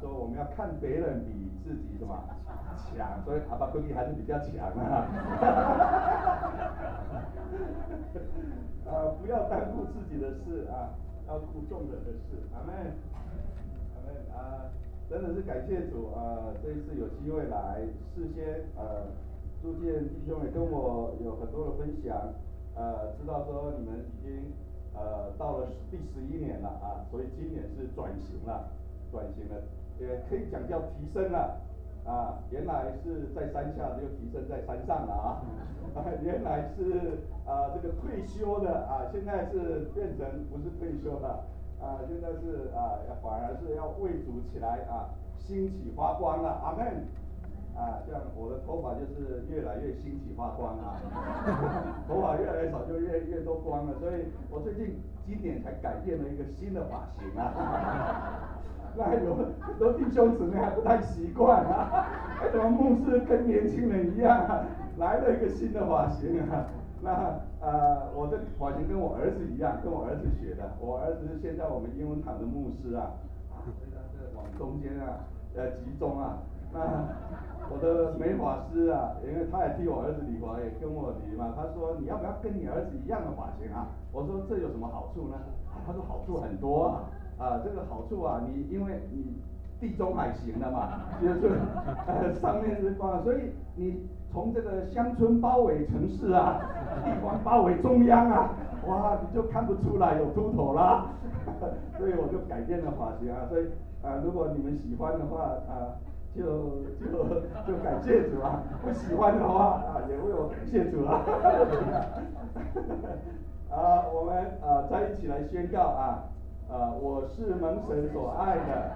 说我们要看别人比自己什么强，所以阿巴估计还是比较强啊。不要耽误自己的事啊，要顾众人的事。阿门，阿门啊！真的是感谢主啊！这一次有机会来，事先朱建弟兄也跟我有很多的分享，知道说你们已经到了第11年了啊，所以今年是转型了，也可以讲叫提升了。原来是在山下，就提升在山上了啊。原来是这个退休的现在是变成不是退休了现在是反而是要为主起来兴起发光了，阿门。这样我的头发就是越来越兴起发光头发越来越少就越多光了，所以我最近今年才改变了一个新的发型那有很多弟兄姊妹还不太习惯怎么牧师跟年轻人一样来了一个新的发型那我的发型跟我儿子一样，跟我儿子学的。我儿子是现在我们英文堂的牧师所以他是往中间集中那我的美发师因为他也替我儿子理发，也跟我理嘛。他说你要不要跟你儿子一样的发型我说这有什么好处呢？他说好处很多这个好处你因为你地中海型的嘛，就是上面是光，所以你从这个乡村包围城市地方包围中央哇，你就看不出来有秃头啦。所以我就改变了发型所以如果你们喜欢的话就感谢主不喜欢的话也为我感谢主我们再一起来宣告我是蒙神所爱的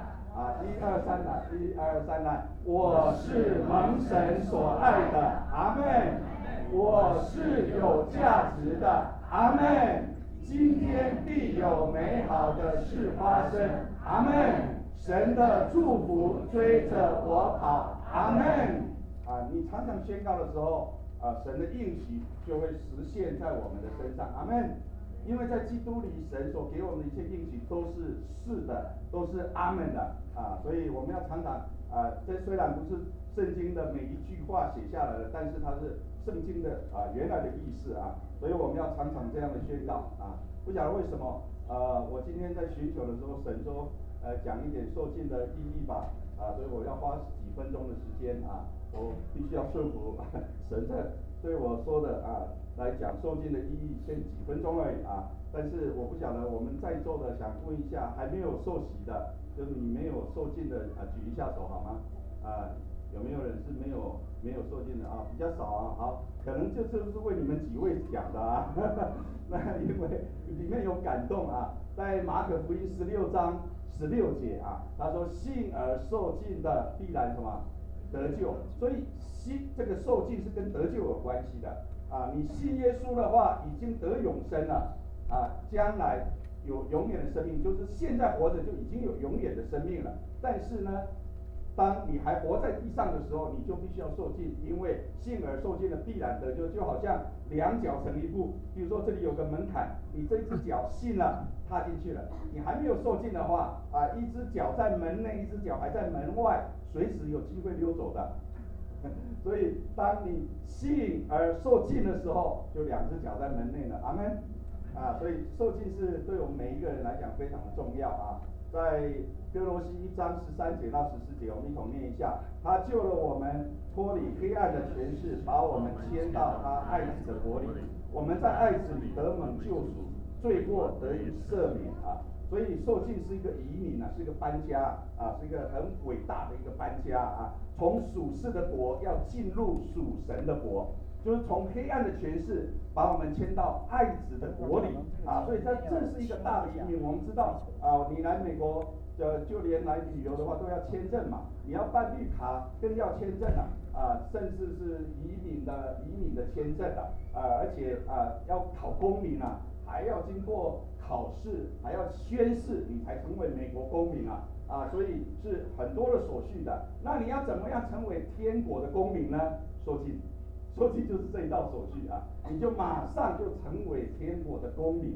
1、2、3来，1、2、3来，我是蒙神所爱的，阿们。我是有价值的，阿们。今天必有美好的事发生，阿们。神的祝福追着我跑，阿们。你常常宣告的时候神的应许就会实现在我们的身上，阿们。因为在基督里，神所给我们的一切应许都是是的，都是阿们的所以我们要常常这虽然不是圣经的每一句话写下来的，但是它是圣经的原来的意思所以我们要常常这样的宣告不晓得为什么我今天在寻求的时候，神说讲一点受尽的意义吧所以我要花几分钟的时间我必须要顺服神的对我说的来讲受尽的意义，先几分钟而已但是我不晓得我们在座的，想问一下还没有受洗的，就是你没有受尽的举一下手好吗？有没有人是没有受尽的比较少好，可能这就是为你们几位讲的那因为里面有感动在马可福音16章16节他说信而受尽的必然什么得救，所以这个受尽是跟得救有关系的你信耶稣的话，已经得永生了将来有永远的生命，就是现在活着就已经有永远的生命了。但是呢，当你还活在地上的时候，你就必须要受尽，因为信而受尽的必然得救，就好像两脚成一步。比如说这里有个门槛，你这只脚信了，踏进去了，你还没有受尽的话一只脚在门内，一只脚还在门外，随时有机会溜走的。所以当你信而受尽的时候，就两只脚在门内了，阿们所以受尽是对我们每一个人来讲非常的重要在哥罗西1章13节到14节，我们一同念一下。他救了我们脱离黑暗的权势，把我们迁到他爱子的国里。我们在爱子里得蒙救赎，罪过得以赦免所以受尽是一个移民是一个搬家是一个很伟大的一个搬家从属世的国要进入属神的国，就是从黑暗的权势把我们迁到爱子的国里所以这是一个大的移民。我们知道你来美国就连来旅游的话都要签证嘛，你要办绿卡更要签证甚至是移民的签证而且要考公民还要经过考试，还要宣誓，你才成为美国公民所以是很多的手续的。那你要怎么样成为天国的公民呢？受尽就是这一道手续你就马上就成为天国的公民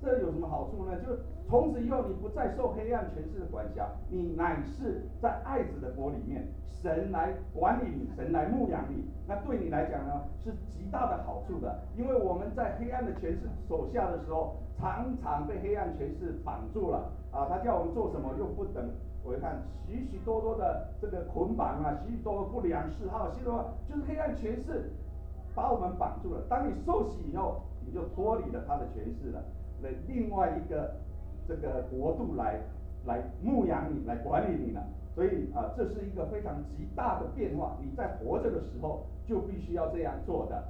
这有什么好处呢？就从此以后你不再受黑暗权势的管辖，你乃是在爱子的国里面，神来管理你，神来牧养你。那对你来讲呢，是极大的好处的。因为我们在黑暗的权势手下的时候，常常被黑暗权势绑住了啊！他叫我们做什么又不等。我一看许许多多的这个捆绑啊，许许多多不良嗜好，许许多就是黑暗权势把我们绑住了。当你受洗以后，你就脱离了他的权势了，另外一个这个国度来牧养你，来管理你了。所以啊，这是一个非常极大的变化。你在活着的时候就必须要这样做的。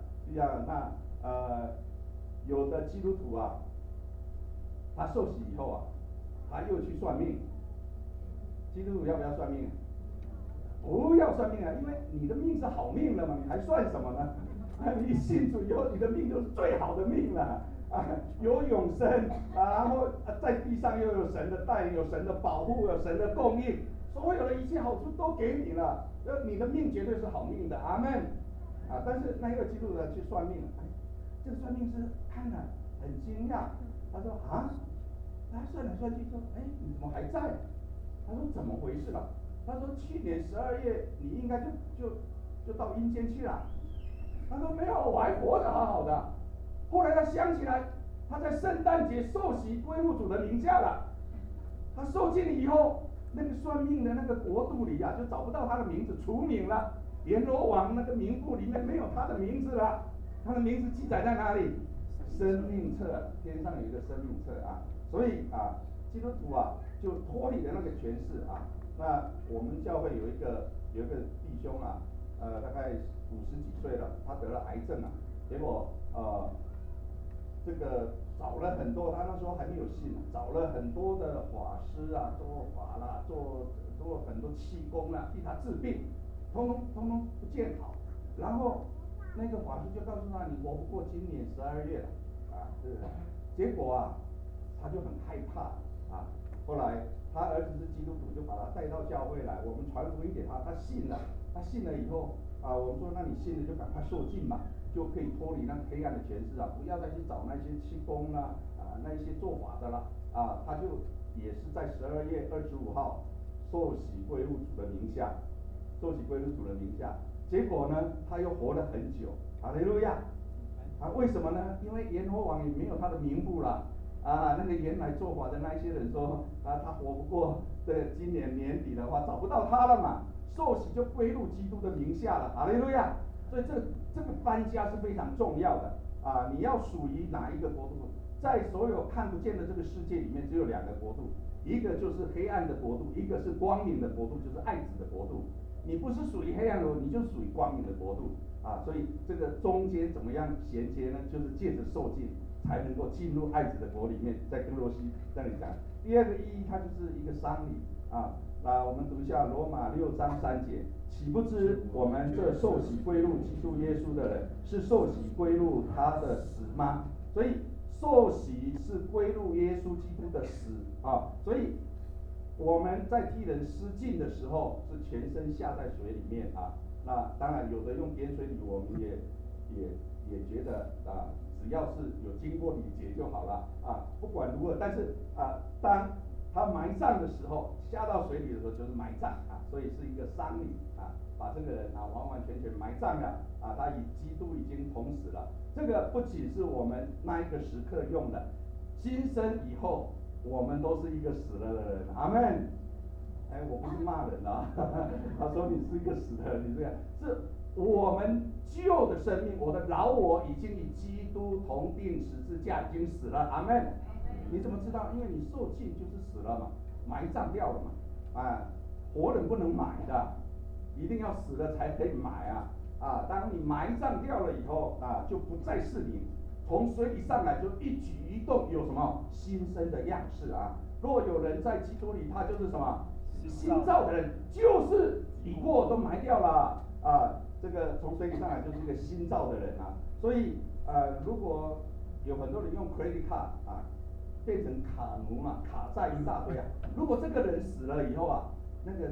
有的基督徒啊，他受洗以后啊，他又去算命。基督徒要不要算命？不要算命啊，因为你的命是好命了嘛，你还算什么呢？你信主以后，你的命就是最好的命了啊，有永生啊，然后在地上又有神的带领，有神的保护，有神的供应，所有的一切好处都给你了，你的命绝对是好命的，阿门啊！但是那个基督徒去算命，这个算命师看了很惊讶，他说啊，他算来算去说，你怎么还在？他说怎么回事了？他说去年12月你应该就到阴间去了。他说没有，我还活得好好的。后来他想起来，他在圣诞节受洗归入主的名下了。他受浸以后，那个算命的那个国度里啊，就找不到他的名字，除名了。阎罗王那个名簿里面没有他的名字了，他的名字记载在哪里？生命册，天上有一个生命册啊。所以啊，基督徒啊，就脱离了那个权势啊。那我们教会有一个弟兄啊，大概50几岁了，他得了癌症啊，结果这个找了很多，他那时候还没有信，找了很多的法师啊，做法啦，做很多气功啦，替他治病，通通不见好。然后那个法师就告诉他，你活不过今年12月了啊，结果啊，他就很害怕啊。后来他儿子是基督徒，就把他带到教会来，我们传福音给他，他信了。他信了以后啊，我们说那你信了就赶快受浸嘛，就可以脱离那黑暗的权势啊，不要再去找那些气功啦那一些做法的啦啊。他就也是在12月25号受洗归入主的名下，受洗归入主的名下。结果呢，他又活了很久，哈利路亚！为什么呢？因为阎罗王也没有他的名簿了啊。那个原来做法的那一些人说他活不过今年年底的话，找不到他了嘛。受洗就归入基督的名下了，哈利路亚！所以这个搬家是非常重要的啊！你要属于哪一个国度？在所有看不见的这个世界里面，只有2个国度，一个就是黑暗的国度，一个是光明的国度，就是爱子的国度。你不是属于黑暗的国度，你就属于光明的国度啊！所以这个中间怎么样衔接呢？就是借着受浸才能够进入爱子的国里面。在哥罗西这里讲，第2个意义，它就是一个丧礼啊。我们读一下罗马6章3节，岂不知我们这受洗归入基督耶稣的人，是受洗归入他的死吗？所以受洗是归入耶稣基督的死啊。所以我们在替人施浸的时候，是全身下在水里面啊。那当然有的用点水礼，我们也觉得啊，只要是有经过礼节就好了啊。不管如何，但是当他埋葬的时候，下到水里的时候就是埋葬啊，所以是一个丧礼啊，把这个人完完全全埋葬了啊，他与基督已经同死了。这个不仅是我们那一个时刻用的，今生以后我们都是一个死了的人，阿们。我不是骂人啊，他说你是一个死的人，你这样是我们旧的生命，我的老我已经与基督同定十字架，已经死了，阿们。你怎么知道？因为你受浸就是死了嘛，埋葬掉了嘛，活人不能埋的，一定要死了才可以埋啊。当你埋葬掉了以后就不再是你，从水里上来就一举一动有什么新生的样式啊。若有人在基督里，他就是什么新造的人，就是已过都埋掉了啊。这个从水里上来就是一个新造的人啊。所以如果有很多人用 credit card 变成卡奴嘛，卡债一大堆啊。如果这个人死了以后那个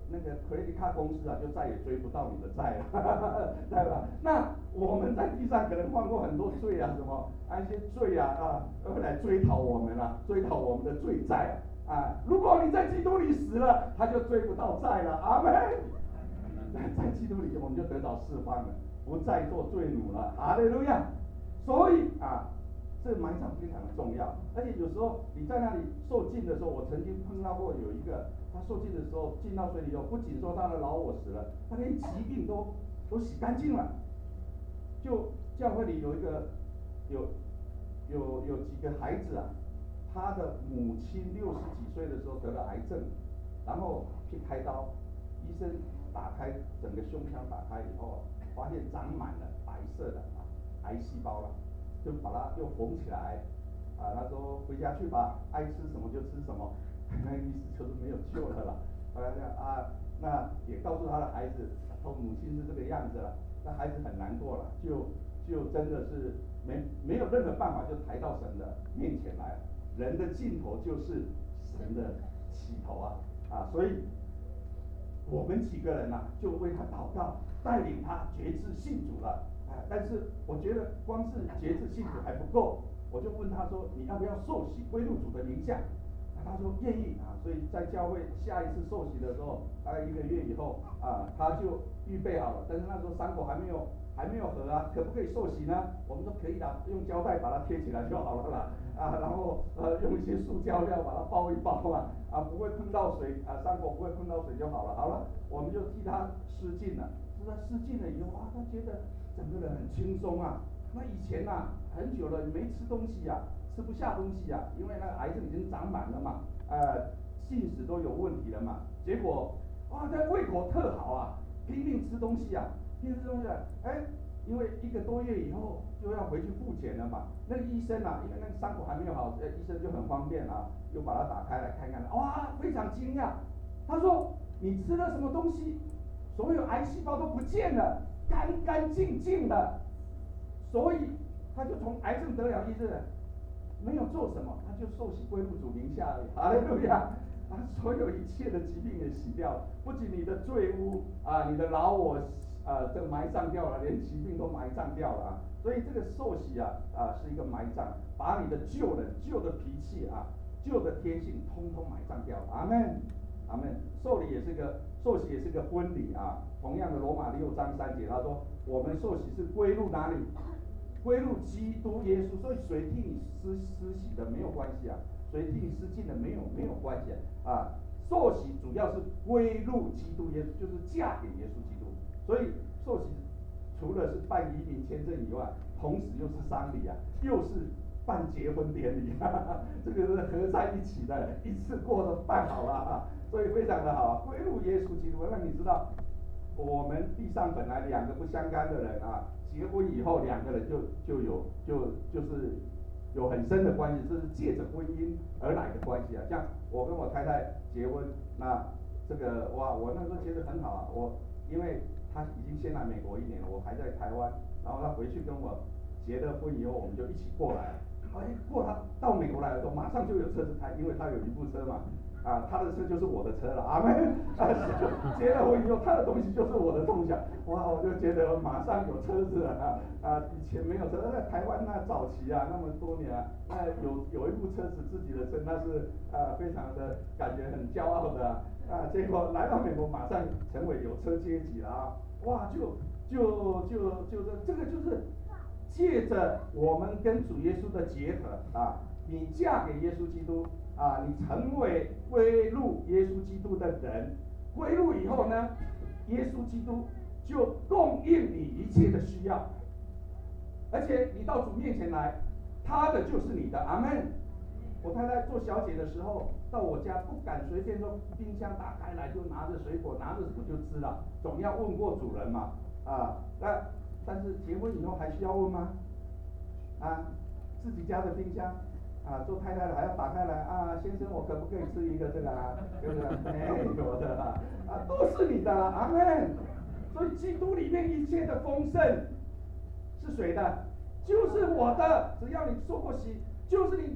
那个 credit card 公司啊，就再也追不到你的债了，对吧？那我们在地上可能犯过很多罪啊，什么一些罪会来追讨我们追讨我们的罪债如果你在基督里死了，他就追不到债了，阿门。在基督里，我们就得到释放了，不再做罪奴了，哈利路亚。所以这埋葬非常的重要，而且有时候你在那里受浸的时候，我曾经碰到过有一个，他受浸的时候进到水里后，不仅说他的老我死了，他连疾病都洗干净了。就教会里有一个有几个孩子他的母亲60几岁的时候得了癌症，然后去开刀，医生打开整个胸腔打开以后，发现长满了白色的癌细胞了，就把它又缝起来他说回家去吧，爱吃什么就吃什么，那意思就是没有救了啦。那也告诉他的孩子，说母亲是这个样子了，那孩子很难过了，就真的是没有任何办法，就抬到神的面前来了。人的尽头就是神的起头所以我们几个人就为他祷告，带领他决志信主了但是我觉得光是决志信主还不够，我就问他说，你要不要受洗归入主的名下？他说愿意所以在教会下一次受洗的时候，大概1个月以后他就预备好了，但是那时候伤口还没有合可不可以受洗呢？我们说可以的，用胶带把它贴起来就好了啦然后用一些塑胶料把它包一包不会碰到水伤口不会碰到水就好了。好了，我们就替他施浸了，他施浸了以后他觉得整个人很轻松那以前很久了没吃东西吃不下东西因为那个癌症已经长满了嘛进食都有问题了嘛，结果这胃口特好拼命吃东西拼命吃东西因为1个多月以后就要回去付钱了嘛，那个医生因为那个伤口还没有好，医生就很方便又把它打开来看看非常惊讶，他说你吃了什么东西，所有癌细胞都不见了，干干净净的，所以他就从癌症得了医治了，没有做什么，他就受洗归入主名下而已，哈利路亚所有一切的疾病也洗掉了，不仅你的罪污你的老我这埋葬掉了，连疾病都埋葬掉了所以这个受洗是一个埋葬，把你的旧人、旧的脾气旧的天性通通埋葬掉了，阿们，阿们。受洗也是个婚礼同样的罗马6章3节，他说我们受洗是归入哪里？归入基督耶稣，所以谁替你施洗的没有关系谁替你施浸的没有关系受洗主要是归入基督耶稣，就是嫁给耶稣基督。所以受洗除了是办移民签证以外，同时又是丧礼又是办结婚典礼这个是合在一起的，一次过都办好了所以非常的好归入耶稣基督。让你知道我们地上本来2个不相干的人结婚以后2个人就是有很深的关系，这是借着婚姻而来的关系像我跟我太太结婚，那这个我那时候觉得很好我因为他已经先来美国1年了，我还在台湾，然后他回去跟我结了婚以后，我们就一起过来他到美国来的时候，马上就有车子开，因为他有一部车嘛他的车就是我的车了，阿们结了婚以后，他的东西就是我的东西我就觉得马上有车子了以前没有车，在台湾早期那么多年有一部车子自己的车，那是非常的感觉很骄傲的结果来到美国，马上成为有车阶级了这个就是借着我们跟主耶稣的结合你嫁给耶稣基督你成为归入耶稣基督的人，归入以后呢，耶稣基督就供应你一切的需要，而且你到主面前来，他的就是你的，阿们。我太太做小姐的时候，到我家不敢随便说冰箱打开来就拿着水果，拿着什么就吃了，总要问过主人嘛但是结婚以后还需要问吗自己家的冰箱做太太的还要打开来先生我可不可以吃一个这个对不对？没有的都是你的阿们。所以基督里面一切的丰盛是谁的？就是我的，只要你受过洗，就是你都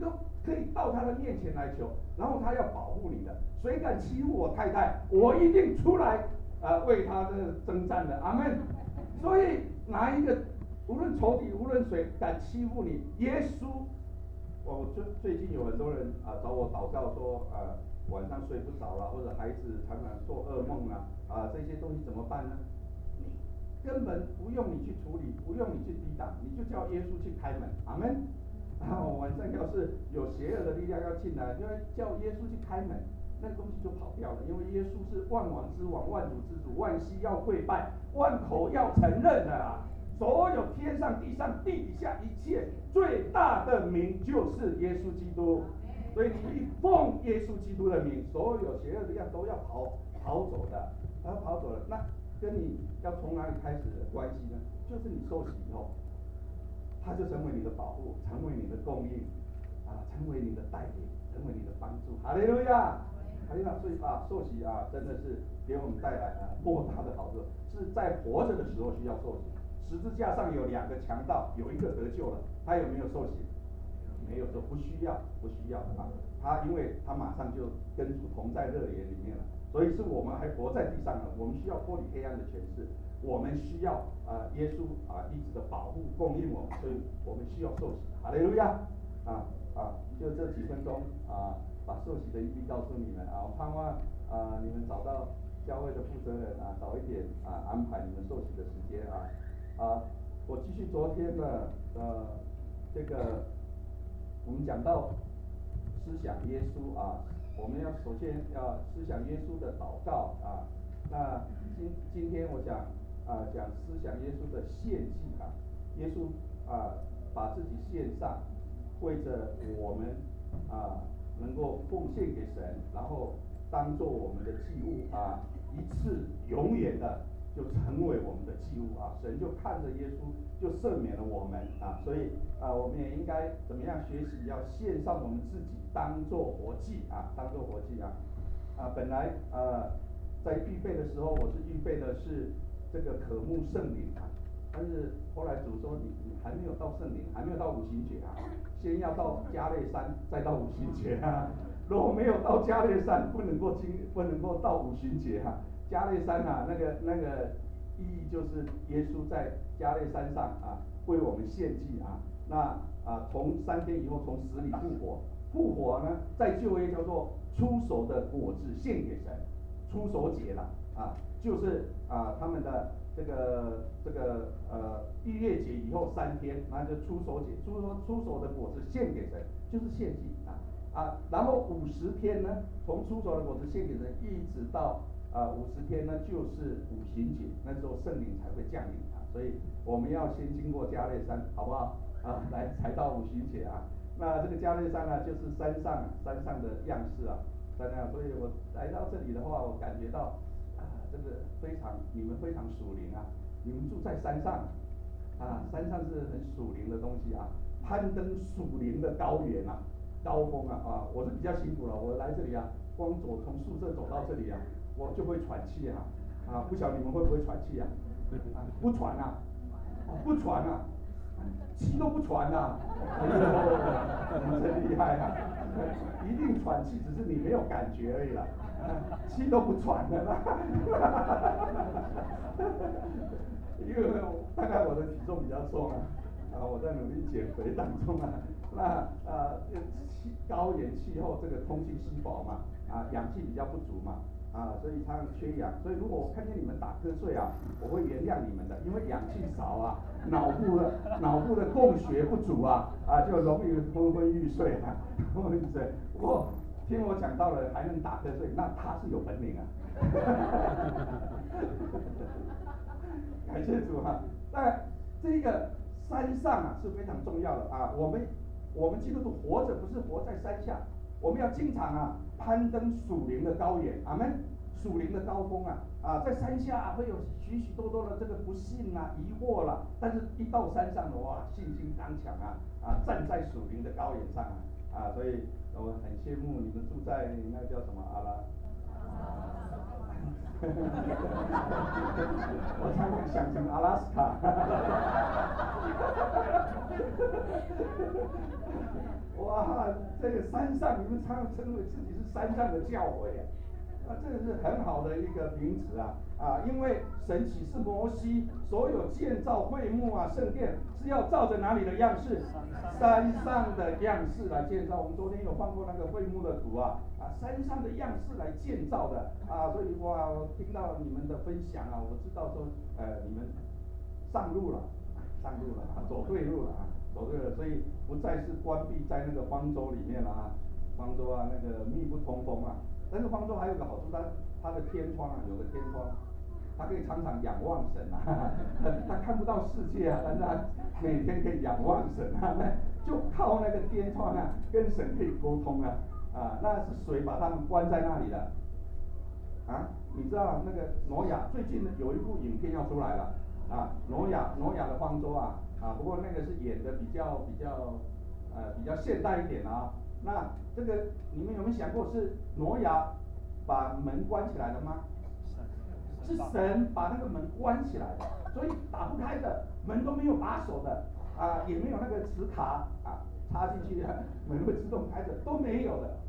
可以到他的面前来求，然后他要保护你的。谁敢欺负我太太，我一定出来为他的征战的。阿门。所以哪一个无论仇敌无论谁敢欺负你，耶稣，我最近有很多人找我祷告说晚上睡不着了，或者孩子常常做噩梦这些东西怎么办呢？你根本不用你去处理，不用你去抵挡，你就叫耶稣去开门。阿门。然后晚上要是有邪恶的力量要进来，就要叫耶稣去开门，那个东西就跑掉了。因为耶稣是万王之王，万主之主，万膝要跪拜，万口要承认的啊！所有天上地上地底下一切最大的名就是耶稣基督。所以你一奉耶稣基督的名，所有邪恶的力量都要跑走的，然后跑走了。那跟你要从哪里开始的关系呢？就是你受洗以后，他就成为你的保护，成为你的供应，成为你的带领，成为你的帮助。哈利路亚，哈利路亚。所以受洗真的是给我们带来莫大的好处，是在活着的时候需要受洗。十字架上有2个强盗，有一个得救了，他有没有受洗？没有，说不需要他因为他马上就跟主同在乐园里面了，所以是我们还活在地上了，我们需要脱离黑暗的权势，我们需要耶稣一直的保护供应我们，所以我们需要受洗。哈利路亚。就这几分钟把受洗的意义告诉你们我盼望你们找到教会的负责人早一点安排你们受洗的时间我继续昨天的这个我们讲到思想耶稣我们要首先要思想耶稣的祷告那今天我想讲思想耶稣的献祭耶稣把自己献上，为着我们能够奉献给神，然后当做我们的祭物一次永远的就成为我们的祭物神就看着耶稣就赦免了我们所以我们也应该怎么样学习，要献上我们自己当做活祭当做活祭本来在预备的时候，我是预备的是这个渴慕圣灵但是后来主说你还没有到圣灵，还没有到五旬节先要到加略山，再到五旬节如果没有到加略山，不能够到五旬节加略山那个意义就是耶稣在加略山上为我们献祭那从3天以后从死里复活呢，在旧约叫做出熟的果子献给神，出熟节了就是他们的这个逾越节以后3天，那就出熟节，出熟的果子献给神，就是献祭然后50天呢，从出熟的果子献给神，一直到50天呢，就是五旬节，那时候圣灵才会降临所以我们要先经过加略山，好不好来才到五旬节那这个加略山呢，就是山上的样式所以我来到这里的话，我感觉到这个你们非常属灵你们住在山上山上是很属灵的东西攀登属灵的高原高峰我是比较辛苦了，我来这里光从宿舍走到这里我就会喘气不晓得你们会不会喘气不喘不喘气都不喘真厉害一定喘气，只是你没有感觉而已啦，气都不喘的因为大概我的体重比较重我在努力减肥当中那高原气候这个空气稀薄嘛氧气比较不足嘛所以常常缺氧，所以如果我看见你们打瞌睡我会原谅你们的，因为氧气少脑部的供血不足就容易昏昏欲睡不过听我讲到了还能打瞌睡，那他是有本领感谢主但这个山上是非常重要的我们基督徒活着不是活在山下，我们要经常攀登属灵的高原，阿们，属灵的高峰在山下会有许许多多的这个不信疑惑但是一到山上的话，信心刚强站在属灵的高原上所以我很羡慕你们住在那个叫什么我常常想成阿拉斯卡。哇，这个山上，你们常常称为自己是山上的教诲啊，这个是很好的一个名词啊，因为神启示摩西，所有建造会幕啊、圣殿是要照着哪里的样式？山上的样式来建造。我们昨天有放过那个会幕的图山上的样式来建造的所以哇，我听到你们的分享我知道说你们上路了，走对路了走对了，所以不再是关闭在那个方舟里面了方舟那个密不通风但是方舟还有个好处，它的天窗有个天窗，他可以常常仰望神他看不到世界但是他每天可以仰望神就靠那个天窗跟神可以沟通那是谁把他们关在那里的你知道那个挪亚最近有一部影片要出来了挪亚的方舟不过那个是演的比较现代一点那这个你们有没有想过是挪亚把门关起来的吗？是神把那个门关起来的，所以打不开的，门都没有把手的也没有那个磁卡插进去门会自动开的，都没有的。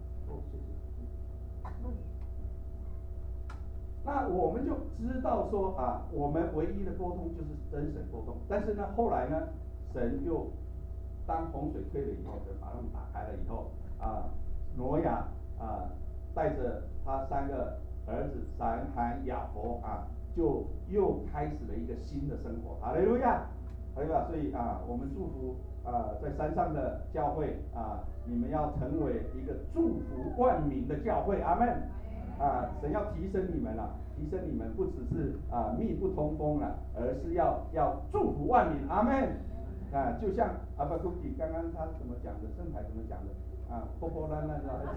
那我们就知道说我们唯一的沟通就是真神沟通。但是呢，后来呢，神又当洪水退了以后，神把他们打开了以后挪亚带着他3个儿子闪、含、雅弗就又开始了一个新的生活。哈利路亚，哈利路亚。所以我们祝福在山上的教会你们要成为一个祝福万民的教会。阿们。神要提升你们提升你们不只是密不通风而是要祝福万民。阿们。就像阿巴库基刚刚他怎么讲的，圣牌怎么讲的破破烂烂的。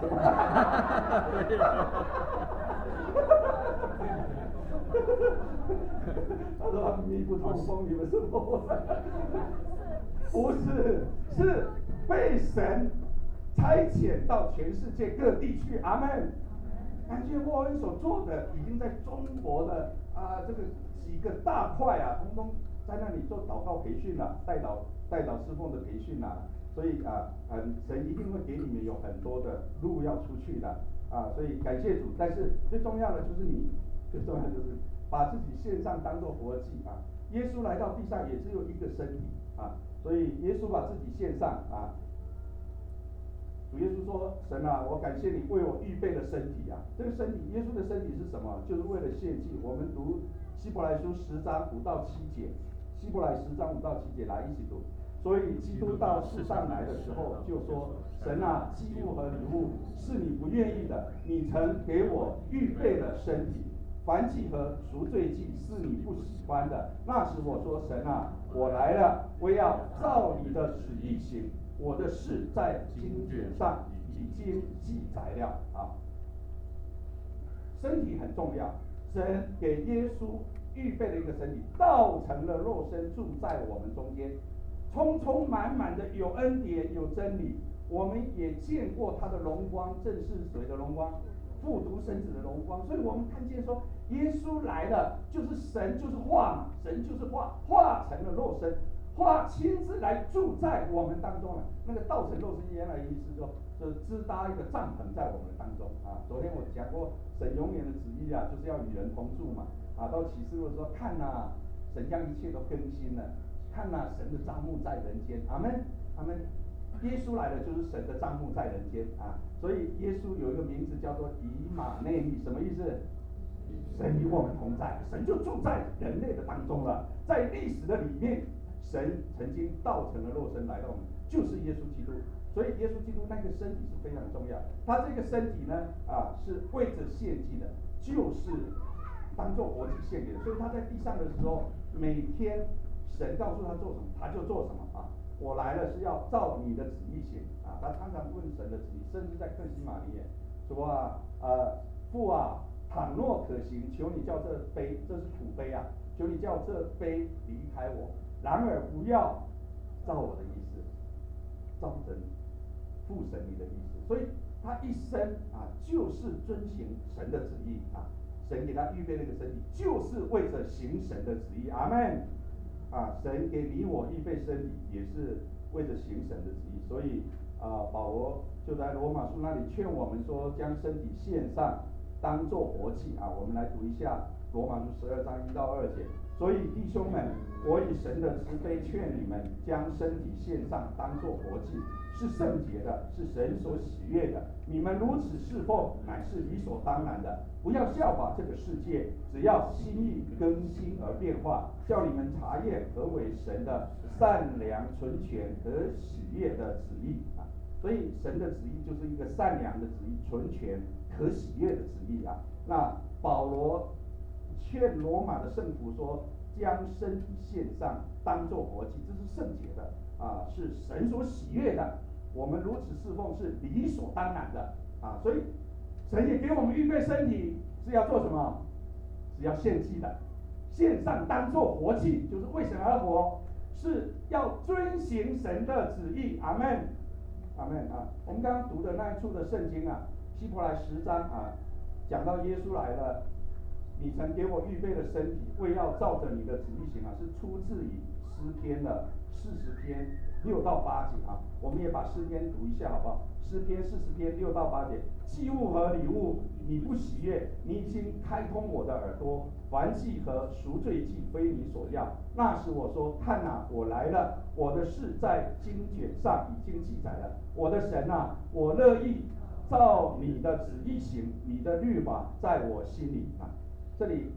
他说密不通风，你们是破破烂烂。不是，是被神差遣到全世界各地去。阿们。感觉沃恩所做的已经在中国的这个几个大块通通在那里做祷告培训代祷侍奉的培训所以神一定会给你们有很多的路要出去的所以感谢主。但是最重要的就是最重要的就是把自己献上当作活祭耶稣来到地上也只有一个身体所以耶稣把自己献上主耶稣说：“神我感谢你为我预备的身体这个身体，耶稣的身体是什么？就是为了献祭。我们读希伯来书10章5到7节，希伯来10章5到7节来一起读。所以基督到世上来的时候，就说：神祭物和礼物是你不愿意的，你曾给我预备了身体。燔祭和赎罪祭是你不喜欢的。那时我说：神我来了，我要照你的旨意行。我的事在经卷上已经记载了身体很重要，神给耶稣预备了一个身体，道成了肉身住在我们中间，充充满满的有恩典有真理。我们也见过他的荣光，正是谁的荣光？父独生子的荣光。所以我们看见说耶稣来了，就是神就是话神就是话成了肉身，话亲自来住在我们当中那个道成肉身原来意思就是支搭一个帐篷在我们当中昨天我讲过，神永远的旨意就是要与人同住嘛到启示录说看神将一切都更新了，看神的帐幕在人间。阿们阿们。耶稣来了就是神的帐幕在人间所以耶稣有一个名字叫做以马内利，什么意思？神与我们同在，神就住在人类的当中了。在历史的里面，神曾经道成了肉身来到我们，就是耶稣基督。所以耶稣基督那个身体是非常重要，他这个身体呢是为着献祭的，就是当做活祭献给的。所以他在地上的时候，每天神告诉他做什么，他就做什么我来了是要照你的旨意行他常常问神的旨意，甚至在客西马尼园说父倘若可行，求你叫这杯，这是苦杯求你叫这杯离开我，然而不要照我的意思，照着父神你的意思。所以他一生就是遵行神的旨意神给他预备那个身体，就是为着行神的旨意。阿们。神给你我预备身体，也是为着行神的旨意。所以保罗就在罗马书那里劝我们说，将身体献上，当作活祭。我们来读一下罗马书12章1到2节。所以弟兄们，我以神的慈悲劝你们，将身体献上，当作活祭，是圣洁的，是神所喜悦的。你们如此侍奉，乃是理所当然的。不要效法这个世界，只要心意更新而变化，叫你们查验何为神的善良、纯全和喜悦的旨意。所以神的旨意就是一个善良的旨意、纯全可喜悦的旨意。那保罗劝罗马的圣徒说，将身体献上，当作活祭，这是圣洁的是神所喜悦的。我们如此侍奉是理所当然的所以神也给我们预备身体是要做什么？是要献祭的，献上当作活祭，就是为神而活，是要遵行神的旨意。阿们，阿们我们刚刚读的那一处的圣经希伯来10章讲到耶稣来了，你曾给我预备的身体，为要照着你的旨意行是出自于诗篇的40篇6到8节我们也把诗篇读一下好不好？诗篇40篇6到8节，祭物和礼物你不喜悦，你已经开通我的耳朵，燔祭和赎罪祭非你所要。那时我说，看我来了，我的事在经卷上已经记载了。我的神我乐意照你的旨意行，你的律法在我心里这里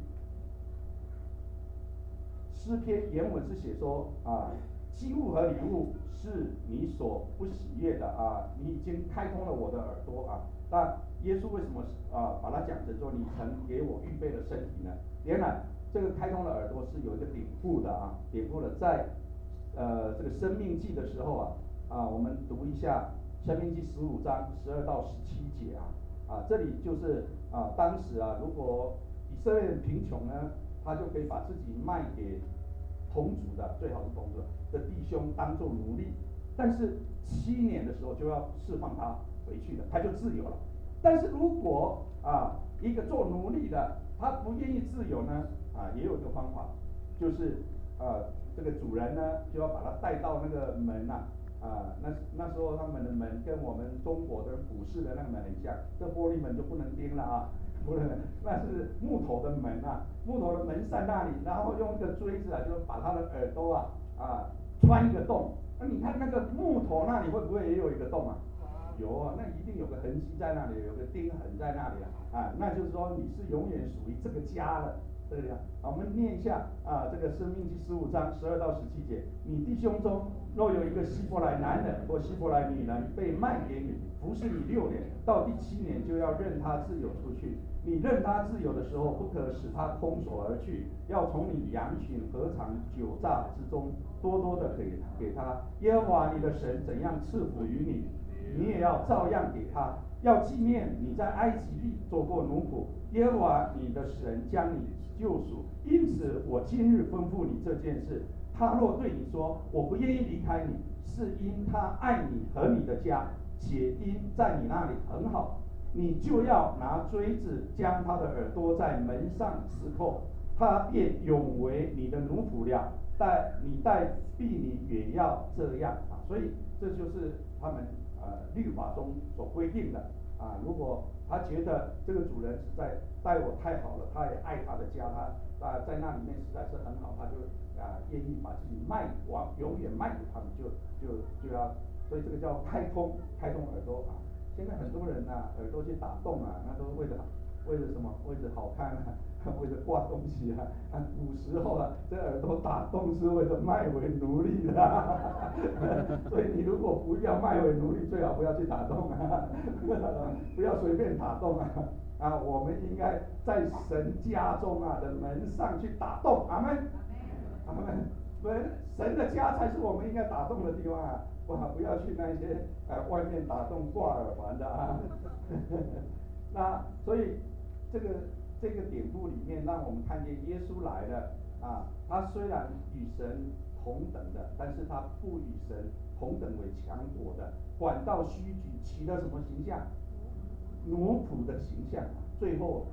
诗篇原文是写说祭物和礼物是你所不喜悦的你已经开通了我的耳朵那耶稣为什么把它讲成说你曾给我预备了身体呢？原来这个开通了耳朵是有一个典故的典故的，在这个生命记的时候我们读一下生命记15章12到17节这里就是当时如果以色列人贫穷呢，他就可以把自己卖给同族的，最好是同族的弟兄当做奴隶，但是7年的时候就要释放他回去了，他就自由了。但是如果一个做奴隶的他不愿意自由呢也有一个方法，就是这个主人呢就要把他带到那个门那时候他们的门跟我们中国的古式的那个门很像，这玻璃门就不能钉了不能，那是木头的门木头的门扇那里，然后用一个锥子就把他的耳朵穿一个洞。你看那个木头那里会不会也有一个洞有那一定有个痕迹在那里，有个钉痕在那里那就是说你是永远属于这个家的。这个地方我们念一下这个生命记15章12到17节，你弟兄中若有一个希伯来男人或希伯来女人被卖给你，服侍你6年，到第7年就要任他自由出去。你任他自由的时候，不可使他空手而去，要从你羊群禾场酒榨之中多多的给他。耶和华你的神怎样赐福于你，你也要照样给他。要纪念你在埃及地做过奴仆，耶和华你的神将你救赎。因此我今日吩咐你这件事，他若对你说我不愿意离开你，是因他爱你和你的家，且因在你那里很好，你就要拿锥子将他的耳朵在门上刺扣，他便永为你的奴仆了。你待婢女也要这样所以这就是他们律法中所规定的如果他觉得这个主人实在待我太好了，他也爱他的家，他在那里面实在是很好，他就愿意把自己永远卖给他们，就要，所以这个叫开通耳朵现在很多人耳朵去打洞那都是为了什么？为了好看为了挂东西古时候这耳朵打洞是为了卖为奴隶的所以你如果不要卖为奴隶，最好不要去打洞不要随便打洞我们应该在神家中的门上去打洞。阿们，阿们，神的家才是我们应该打洞的地方不要去那些外面打洞挂耳环的那所以这个典故里面，让我们看见耶稣来了他虽然与神同等的，但是他不与神同等为强国的，管道虚举，起了什么形象？奴仆的形象，最后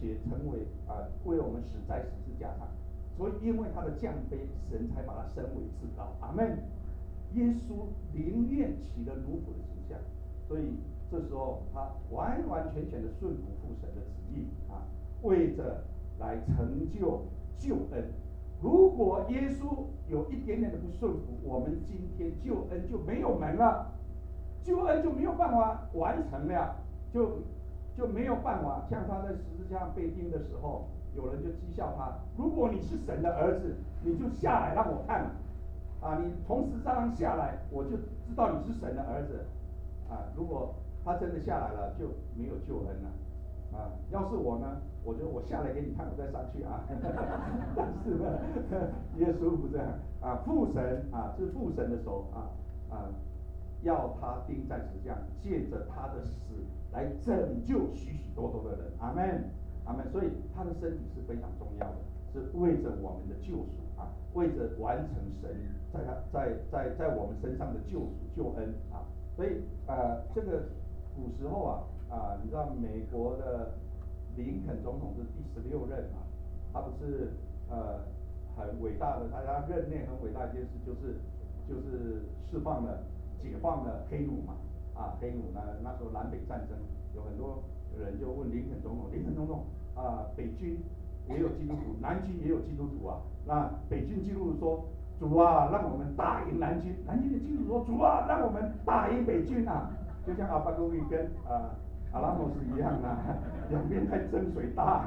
且成为为我们死在十字架上。所以因为他的降卑，神才把他升为至高。阿们。耶稣宁愿起了奴仆的形象，所以这时候他完完全全的顺服父神的旨意为着来成就救恩。如果耶稣有一点点的不顺服，我们今天救恩就没有门了，救恩就没有办法完成了，就没有办法像他在十字架上被钉的时候，有人就讥笑他：如果你是神的儿子，你就下来让我看你从十字架上下来，我就知道你是神的儿子如果他真的下来了，就没有救恩了要是我呢，我觉得我下来给你看，我再上去但是呢，耶稣不这样父神是父神的手要他钉在十字架，借着他的死来拯救许许多多的人。阿们，阿们。所以他的身体是非常重要的，是为着我们的救赎为着完成神在我们身上的救赎救恩所以这个古时候你知道美国的林肯总统是第16任他不是很伟大的，他任内很伟大的一件事就是解放了黑奴黑奴呢，那时候南北战争，有很多人就问林肯总统，北军也有基督徒，南军也有基督徒那北军基督徒说：主让我们打赢南军。南军的基督徒说：主让我们打赢北军就像阿巴勾利跟阿拉莫斯一样两边在争谁大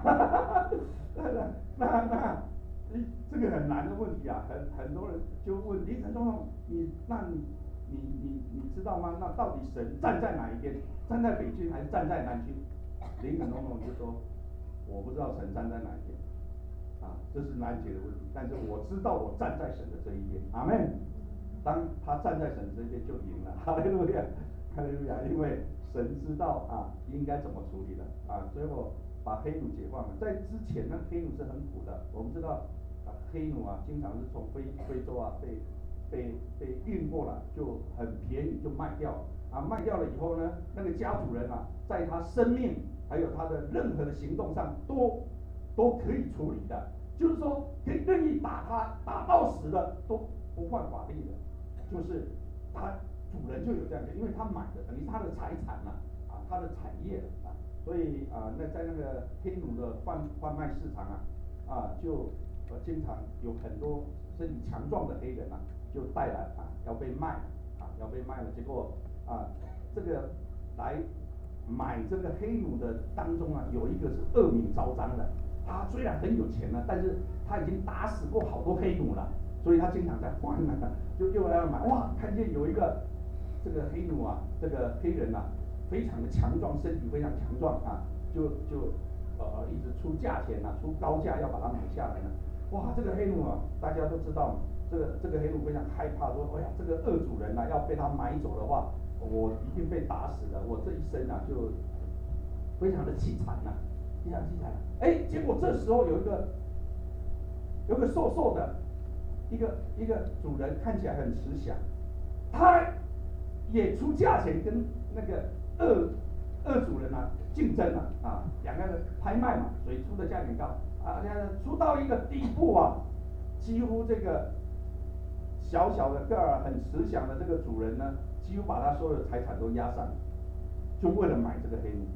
那这个很难的问题很多人就问林肯总统，你知道吗？那到底神站在哪一边？站在北军还是站在南军？林肯总统就说：我不知道神站在哪一边这是难解的问题，但是我知道我站在神的这一边。阿们。当他站在神这边就赢了，哈利路亚，哈利路亚。因为神知道应该怎么处理的最后把黑奴解放了。在之前呢，黑奴是很苦的。我们知道黑奴经常是从非洲被运过来，就很便宜就卖掉卖掉了以后呢，那个家主人在他生命还有他的任何的行动上都可以处理的，就是说可以任意打他，打到死的都不犯法律的，就是他主人就有这样的，因为他买的等于他的财产他的产业所以那在那个黑奴的贩卖市场就经常有很多身体强壮的黑人就带来要被卖了，结果这个来买这个黑奴的当中有一个是恶名昭彰的，他虽然很有钱了，但是他已经打死过好多黑奴了，所以他经常在换就又要买看见有一个这个黑奴这个黑人非常的强壮，身体非常强壮就一直出价钱出高价要把它买下来这个黑奴大家都知道这个黑奴非常害怕，说这个恶主人要被他买走的话，我一定被打死的，我这一生就非常的凄惨非常凄惨结果这时候有一个瘦的一个主人，看起来很慈祥，他也出价钱跟那个恶主人竞争两个人拍卖嘛，所以出的价钱高出到一个地步几乎这个小的个儿很慈祥的这个主人呢，几乎把他所有的财产都押上，就为了买这个黑奴。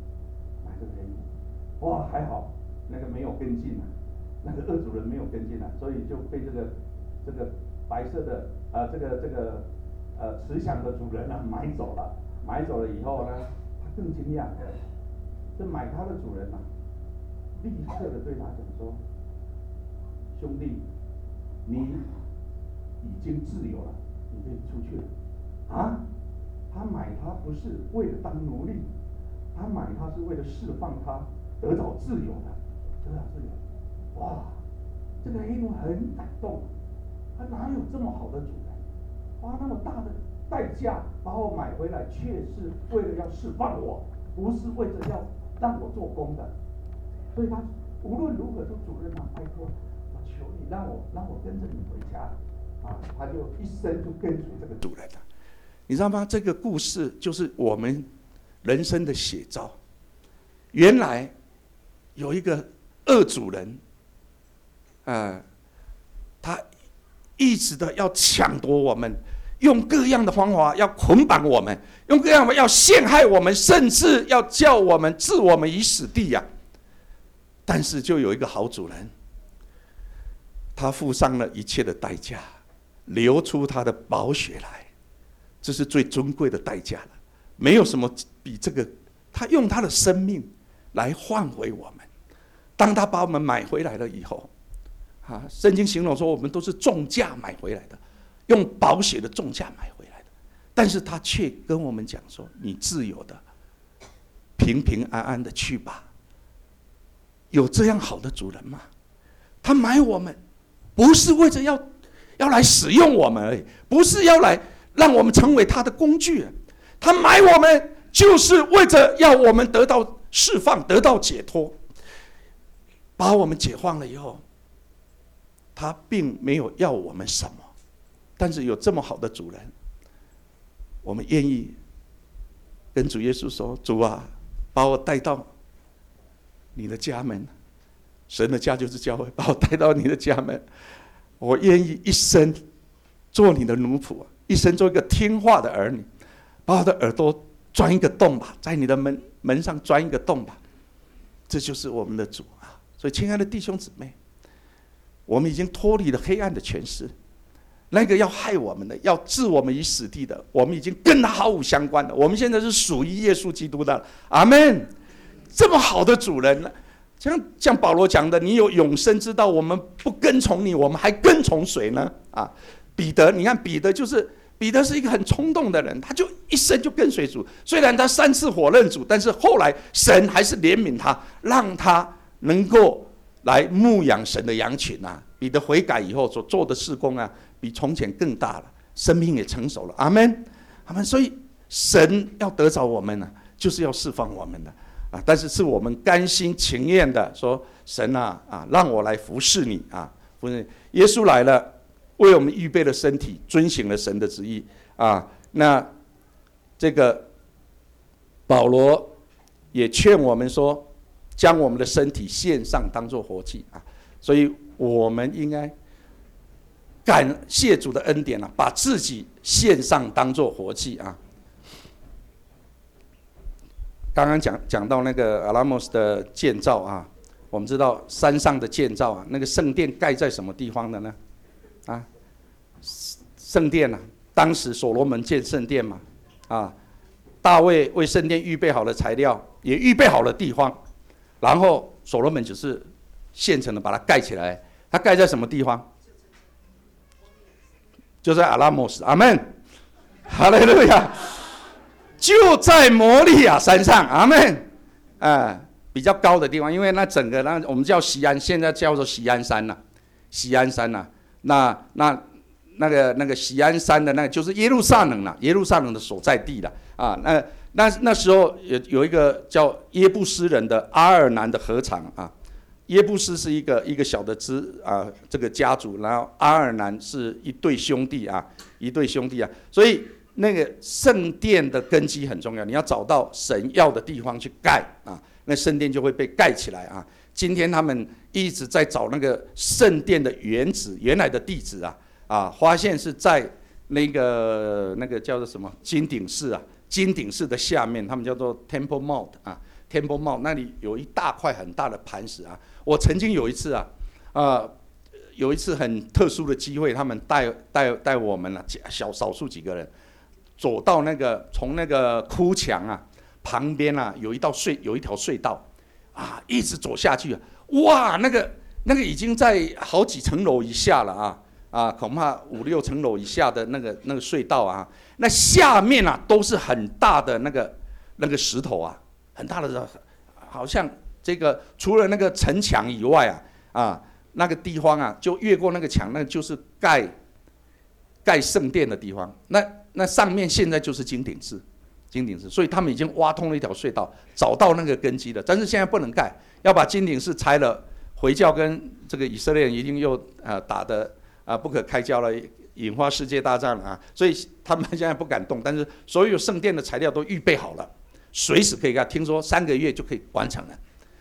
还好那个没有跟进那个恶主人没有跟进所以就被这个白色的这个慈祥的主人买走了。买走了以后呢，他更惊讶，这买他的主人立刻的对他讲说：兄弟，你已经自由了，你可以出去了他买他不是为了当奴隶，他买他是为了释放他，得到自由的，这个黑奴很感动，他哪有这么好的主人，花那么大的代价把我买回来，却是为了要释放我，不是为了要让我做工的。所以他无论如何说：主人拜托，我求你让我跟着你回家他就一生就跟随这个主人了。你知道吗？这个故事就是我们人生的写照。原来有一个恶主人，他一直的要抢夺我们，用各样的方法要捆绑我们，用各样的要陷害我们，甚至要叫我们置我们于死地呀。但是就有一个好主人，他付上了一切的代价，流出他的宝血来，这是最尊贵的代价了。没有什么比这个，他用他的生命来换回我们。当他把我们买回来了以后，圣经形容说我们都是重价买回来的，用宝血的重价买回来的。但是他却跟我们讲说：“你自由的，平平安安的去吧。”有这样好的主人吗？他买我们，不是为着要来使用我们而已，不是要来让我们成为他的工具。他买我们，就是为着要我们得到释放，得到解脱。把我们解放了以后，他并没有要我们什么，但是有这么好的主人，我们愿意跟主耶稣说：“主啊，把我带到你的家门，神的家就是教会，把我带到你的家门，我愿意一生做你的奴仆，一生做一个听话的儿女，把我的耳朵钻一个洞吧，在你的门上钻一个洞吧。”这就是我们的主啊！所以，亲爱的弟兄姊妹，我们已经脱离了黑暗的权势，那个要害我们的，要置我们于死地的，我们已经跟他毫无相关了。我们现在是属于耶稣基督的。阿们！这么好的主人，像保罗讲的，你有永生之道，我们不跟从你，我们还跟从谁呢？彼得，你看彼得是一个很冲动的人，他就一生就跟随主。虽然他3次否认主，但是后来神还是怜悯他，让他能够来牧养神的羊群啊。彼得悔改以后所做的事工啊，比从前更大了，生命也成熟了。阿们，阿们。所以神要得着我们呢，就是要释放我们的但是是我们甘心情愿的说：“神让我来服侍你啊！”服侍耶稣来了，为我们预备了身体，遵行了神的旨意那这个保罗也劝我们说，将我们的身体献上，当作活祭所以我们应该感谢主的恩典把自己献上，当作活祭刚刚讲到那个阿拉莫斯的建造我们知道山上的建造那个圣殿盖在什么地方的呢？圣殿当时所罗门建圣殿嘛大卫为圣殿预备好了材料，也预备好了地方，然后所罗门只是现成的把它盖起来。它盖在什么地方？就在阿拉莫斯。阿们，哈利路亚！就在摩利亚山上。阿们，比较高的地方，因为那整个我们叫锡安，现在叫做锡安山锡安山那个锡安山的那个就是耶路撒冷耶路撒冷的所在地了那时候有一个叫耶布斯人的阿尔南的禾场耶布斯是一个小的这个家族，然后阿尔南是一对兄弟所以那个圣殿的根基很重要，你要找到神要的地方去盖那圣殿就会被盖起来今天他们一直在找那个圣殿的原来的地址发现是在那个叫做什么金顶寺的下面，他们叫做 Temple Mount Temple Mount 那里有一大块很大的磐石我曾经有一次有一次很特殊的机会，他们带我们少数几个人走到从那个哭墙旁边有一条隧道一直走下去哇，那个已经在好几层楼以下了恐怕5、6层楼以下的那个隧道那下面都是很大的那个石头很大的，好像这个除了那个城墙以外那个地方就越过那个墙，那就是盖圣殿的地方。那上面现在就是金顶寺，所以他们已经挖通了一条隧道，找到那个根基了。但是现在不能盖，要把金顶寺拆了。回教跟这个以色列人一定又打得不可开交了，引发世界大战了所以他们现在不敢动。但是所有圣殿的材料都预备好了，随时可以盖。听说3个月就可以完成了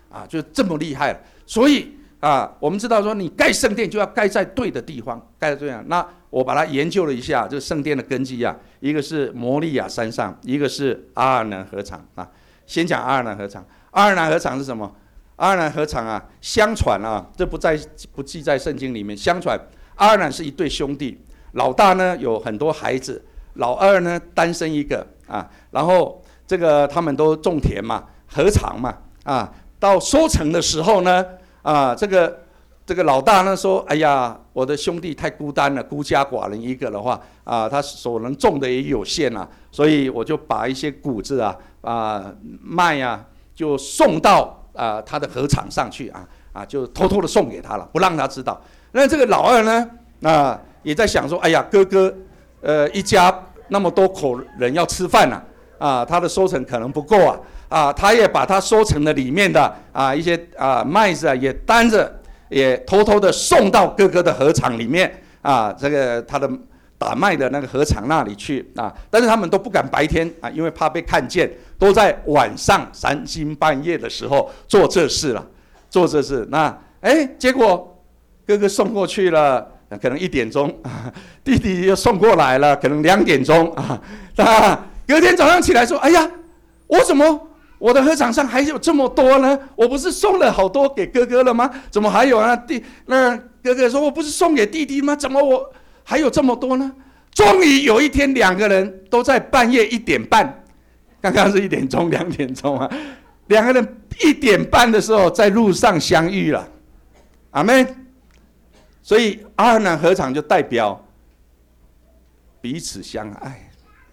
就这么厉害了。所以我们知道说，你盖圣殿就要盖在对的地方，盖在对的。那我把它研究了一下，这个圣殿的根基一个是摩利亚山上，一个是阿尔南河场先讲阿尔南河场。阿尔南河场是什么？阿尔南河场相传这不记在圣经里面。相传阿尔南是一对兄弟，老大呢有很多孩子，老二呢单身一个然后这个他们都种田嘛，禾场嘛到收成的时候呢这个老大呢说，哎呀，我的兄弟太孤单了，孤家寡人一个的话他所能种的也有限所以我就把一些谷子麦就送到他的禾场上去就偷偷的送给他了，不让他知道。那这个老二呢也在想说，哎呀，哥哥一家那么多口人要吃饭他的收成可能不够他也把他收成的里面的一些麦子也担着，也偷偷的送到哥哥的禾场里面这个他的打麦的那个禾场那里去但是他们都不敢白天因为怕被看见，都在晚上3更半夜的时候做这事。那结果哥哥送过去了，可能1点钟弟弟又送过来了，可能2点钟隔天早上起来说，哎呀，我的禾场上还有这么多呢？我不是送了好多给哥哥了吗？怎么还有那哥哥说，我不是送给弟弟吗？怎么我还有这么多呢？终于有一天，2个人都在半夜1点半，刚刚是1点钟、2点钟2个人1点半的时候在路上相遇了。阿们。所以阿尔南禾场就代表彼此相爱，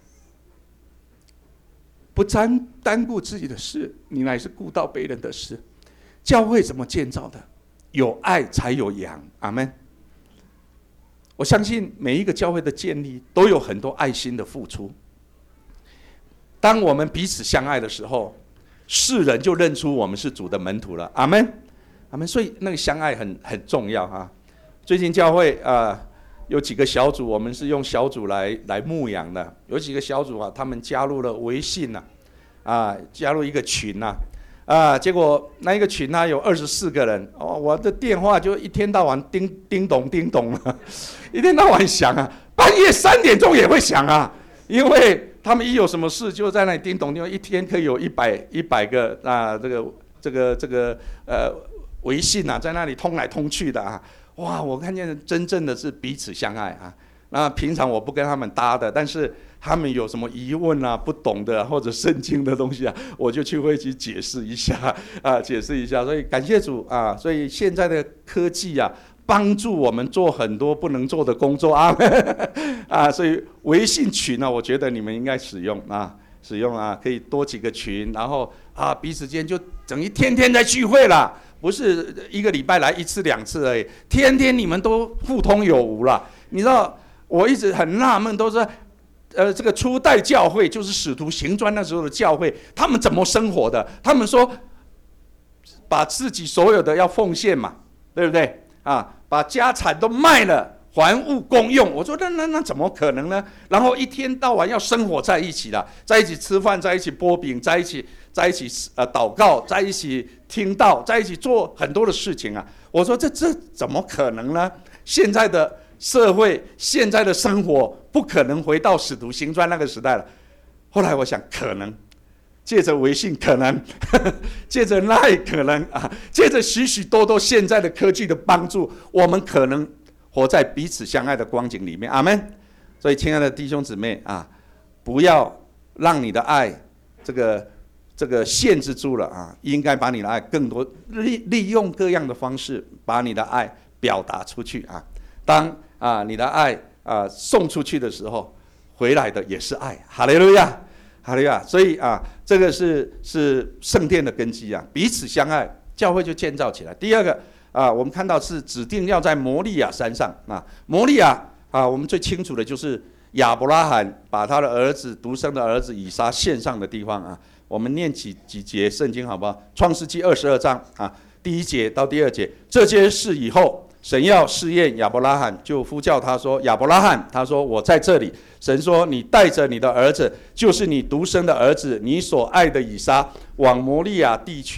不单顾自己的事，你乃是顾到别人的事。教会怎么建造的？有爱才有羊。阿们。我相信每一个教会的建立都有很多爱心的付出。当我们彼此相爱的时候，世人就认出我们是主的门徒了。阿们，阿们。所以那个相爱很重要最近教会有几个小组，我们是用小组来牧养的。有几个小组他们加入了微信加入一个群结果那一个群有24个人我的电话就一天到晚叮咚叮咚一天到晚响半夜3点钟也会响因为他们一有什么事就在那里叮咚叮咚，一天可以有100个这个微信在那里通来通去的哇，我看见真正的是彼此相爱那平常我不跟他们搭的，但是他们有什么疑问不懂的或者圣经的东西我就去会去解释一下所以感谢主所以现在的科技帮助我们做很多不能做的工作所以微信群我觉得你们应该使用可以多几个群，然后彼此间就等于天天在聚会了。不是1个礼拜来1次2次而已，天天你们都互通有无了。你知道，我一直很纳闷，都是这个初代教会，就是使徒行传那时候的教会，他们怎么生活的？他们说，把自己所有的要奉献嘛，对不对？把家产都卖了，还物公用。我说那怎么可能呢？然后一天到晚要生活在一起的，在一起吃饭，在一起剥饼，在一起祷告，在一起听道，在一起做很多的事情我说这怎么可能呢？现在的社会，现在的生活不可能回到使徒行传那个时代了。后来我想，可能借着微信可能借着 LINE 可能借着许许多多现在的科技的帮助，我们可能活在彼此相爱的光景里面。阿们。所以亲爱的弟兄姊妹不要让你的爱这个限制住了应该把你的爱更多利用各样的方式把你的爱表达出去当你的爱送出去的时候，回来的也是爱。哈利路亚，哈利路亚。所以这个是圣殿的根基彼此相爱，教会就建造起来。第二个我们看到是指定要在摩利亚山上摩利亚我们最清楚的就是亚伯拉罕把他的儿子独生的儿子以撒献上的地方我们念几节圣经好不好？创世纪22章第1节到第2节。这些事以后，神要试验亚伯拉罕，就呼叫他说：亚伯拉罕，他说我在这里。神说：你带着你的儿子，就是你独生的儿子，你所爱的以撒，往摩利亚地去，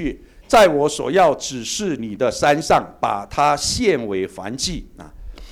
在我所要指示你的山上，把它献为燔祭啊。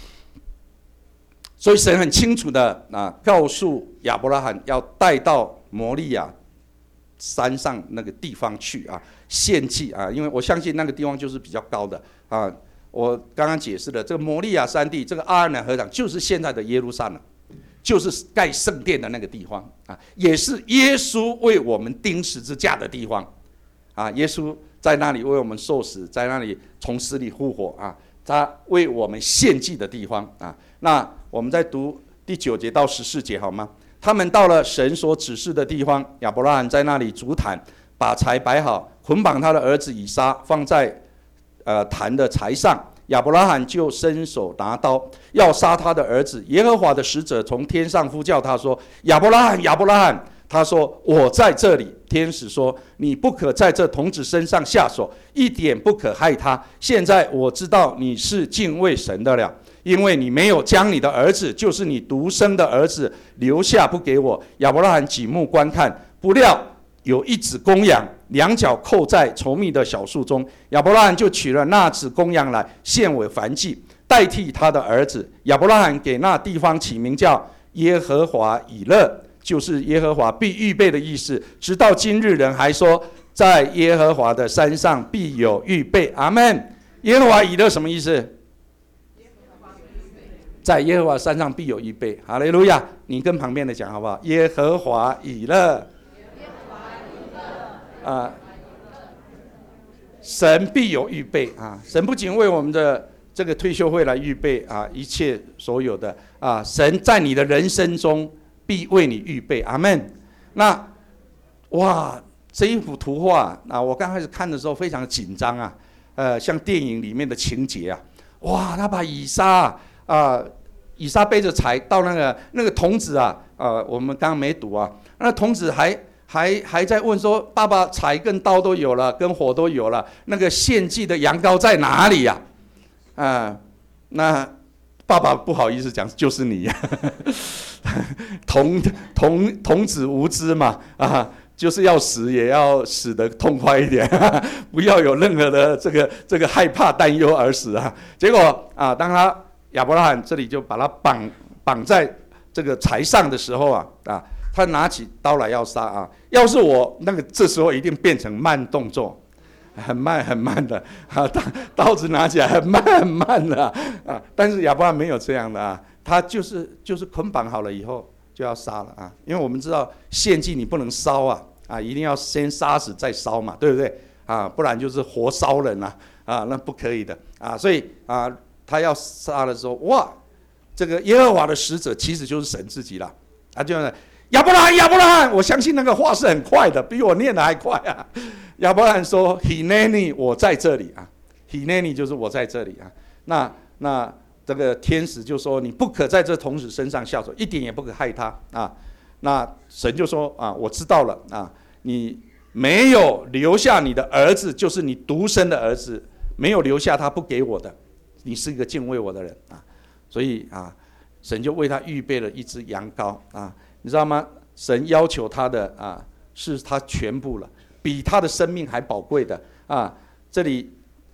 所以神很清楚的告诉亚伯拉罕要带到摩利亚山上那个地方去啊，献祭啊，因为我相信那个地方就是比较高的啊。我刚刚解释的这个摩利亚山地，这个阿尔乃河港就是现在的耶路撒冷，就是盖圣殿的那个地方啊，也是耶稣为我们钉十字架的地方啊。耶稣在那里为我们受死，在那里从死里复活啊，他为我们献祭的地方啊。那我们再读第9节到14节好吗？他们到了神所指示的地方，亚伯拉罕在那里筑坛，把柴摆好，捆绑他的儿子以撒，放在坛的柴上。亚伯拉罕就伸手拿刀要杀他的儿子。耶和华的使者从天上呼叫他说：“亚伯拉罕，亚伯拉罕！”他说：“我在这里。”天使说：“你不可在这童子身上下手，一点不可害他。现在我知道你是敬畏神的了，因为你没有将你的儿子，就是你独生的儿子留下不给我。”亚伯拉罕举目观看，不料有一只公羊，两脚扣在稠密的小树中。亚伯拉罕就取了那只公羊来献为燔祭，代替他的儿子。亚伯拉罕给那地方起名叫耶和华以勒，就是耶和华必预备的意思。直到今日，人还说，在耶和华的山上必有预备。阿们。耶和华以勒什么意思？在耶和华山上必有预备。哈利路亚！你跟旁边的讲好不好？耶和华以勒。神必有预备啊！神不仅为我们的这个退休会来预备啊，一切所有的啊，神在你的人生中必为你预备。阿们。那哇，这一幅图画啊，我刚开始看的时候非常紧张啊，像电影里面的情节啊，哇，他把以撒以撒背着柴到那个童子我们刚刚没读啊，那童子还在问说：“爸爸，柴跟刀都有了，跟火都有了，那个献祭的羊羔在哪里呀？”那爸爸不好意思讲，就是你呀，童子无知嘛就是要死也要死得痛快一点，不要有任何的这个害怕担忧而死啊。结果当亚伯拉罕这里就把他绑在这个柴上的时候他拿起刀来要杀要是我这时候一定变成慢动作，很慢很慢的刀子拿起来很慢很慢的但是亚伯拉罕没有这样的他就是捆绑好了以后就要杀了因为我们知道献祭你不能烧一定要先杀死再烧嘛，对不对不然就是活烧人那不可以的所以他要杀的时候，哇，这个耶和华的使者其实就是神自己了就是亚伯拉罕，亚伯拉罕，我相信那个话是很快的，比我念的还快亚伯拉罕说 ：“Hineni， 我在这里Hineni 就是我在这里那这个天使就说：“你不可在这童子身上下手，一点也不可害他那神就说：“我知道了你没有留下你的儿子，就是你独生的儿子，没有留下他不给我的，你是一个敬畏我的人所以神就为他预备了一只羊羔你知道吗？神要求他的是他全部了，比他的生命还宝贵的这里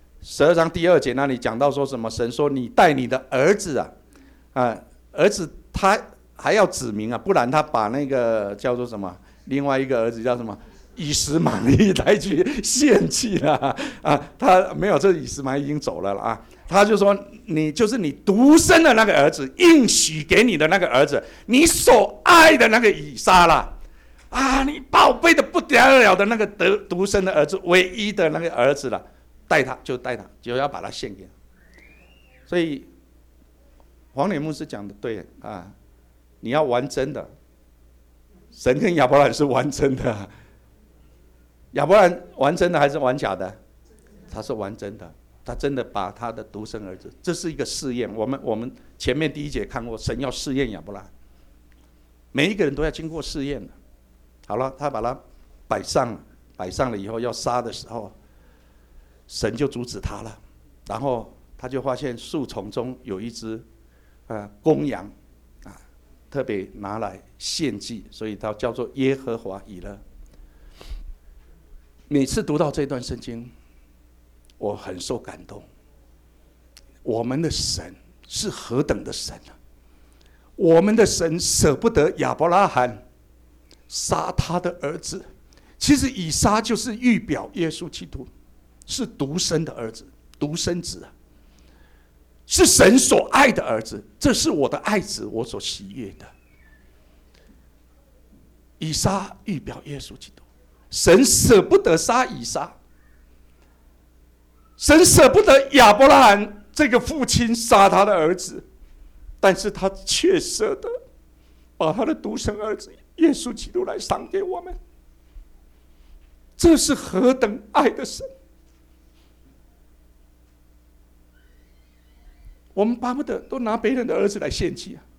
12章第2节那里讲到说什么？神说：“你带你的儿子儿子他还要指明不然他把那个叫做什么？另外一个儿子叫什么？以实玛利来去献祭了他没有，这以实玛利已经走了他就说：“你就是你独生的那个儿子，应许给你的那个儿子，你所爱的那个以撒啦你宝贝的不得了的那个独生的儿子，唯一的那个儿子了，带他就要把他献给他。”所以黄磊牧师讲的对你要玩真的，神跟亚伯拉罕是玩真的亚伯拉罕玩真的还是玩假的？他是玩真的。他真的把他的独生儿子，这是一个试验。我们前面第1节看过，神要试验亚伯拉罕，每一个人都要经过试验的。好了，他把他摆上了以后，要杀的时候，神就阻止他了。然后他就发现树丛中有一只公羊特别拿来献祭，所以他叫做耶和华以勒。每次读到这段圣经， 我很受感动。我们的神是何等的神啊！我们的神舍不得亚伯拉罕杀他的儿子。其实以撒就是预表耶稣基督，是独生的儿子，独生子啊，是神所爱的儿子。这是我的爱子，我所喜悦的。以撒预表耶稣基督，神舍不得杀以撒，神舍不得亚伯拉罕这个父亲杀他的儿子，但是他却舍得把他的独生儿子耶稣基督来赏给我们。这是何等爱的神！我们巴不得都拿别人的儿子来献祭啊！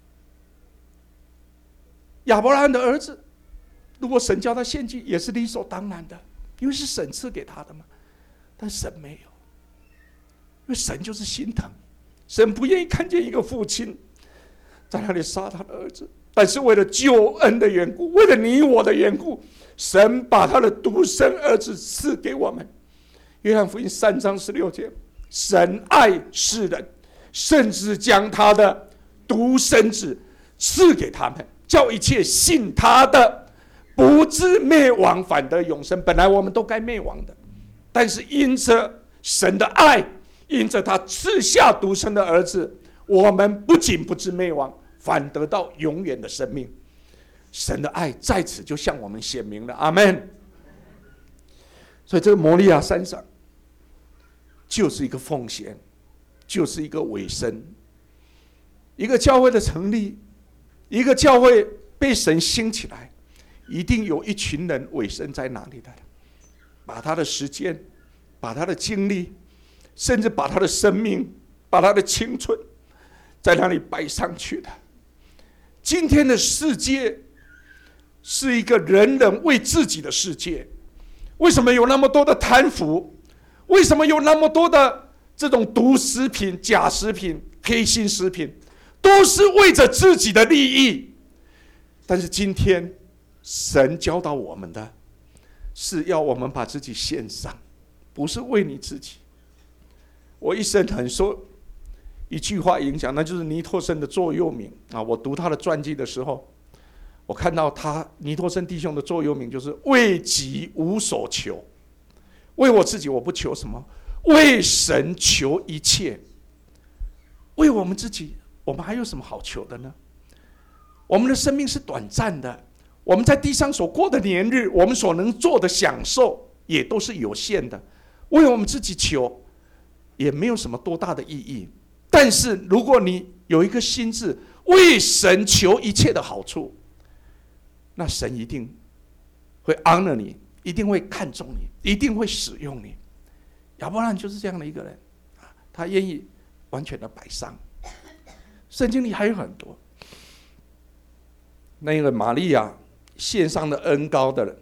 亚伯拉罕的儿子，如果神叫他献祭，也是理所当然的，因为是神赐给他的嘛。但神没有，因为神就是心疼，神不愿意看见一个父亲在那里杀他的儿子。但是为了救恩的缘故，为了你我的缘故，神把他的独生儿子赐给我们。约翰福音3章16节，神爱世人，甚至将他的独生子赐给他们，叫一切信他的不至灭亡，反得永生。本来我们都该灭亡的，但是因着神的爱，因着他赐下独生的儿子，我们不仅不至灭亡，反得到永远的生命。神的爱在此就向我们显明了，阿们。所以这个摩利亚山上就是一个奉献，就是一个委身，一个教会的成立，一个教会被神兴起来，一定有一群人委身在哪里的，把他的时间，把他的精力，甚至把他的生命，把他的青春在那里摆上去的。今天的世界是一个人人为自己的世界。为什么有那么多的贪腐？为什么有那么多的这种毒食品、假食品、黑心食品？都是为着自己的利益。但是今天神教导我们的是要我们把自己献上，不是为你自己。我一生很受一句话影响，那就是尼托生的座右铭啊。我读他的传记的时候，我看到他尼托生弟兄的座右铭就是为己无所求，为我自己我不求什么，为神求一切。为我们自己，我们还有什么好求的呢？我们的生命是短暂的，我们在地上所过的年日，我们所能做的享受也都是有限的。为我们自己求也没有什么多大的意义。但是如果你有一个心志，为神求一切的好处，那神一定会 honor 你，一定会看重你，一定会使用你。亚伯拉罕就是这样的一个人，他愿意完全的摆上。圣经里还有很多，那个玛利亚献上的恩膏的人，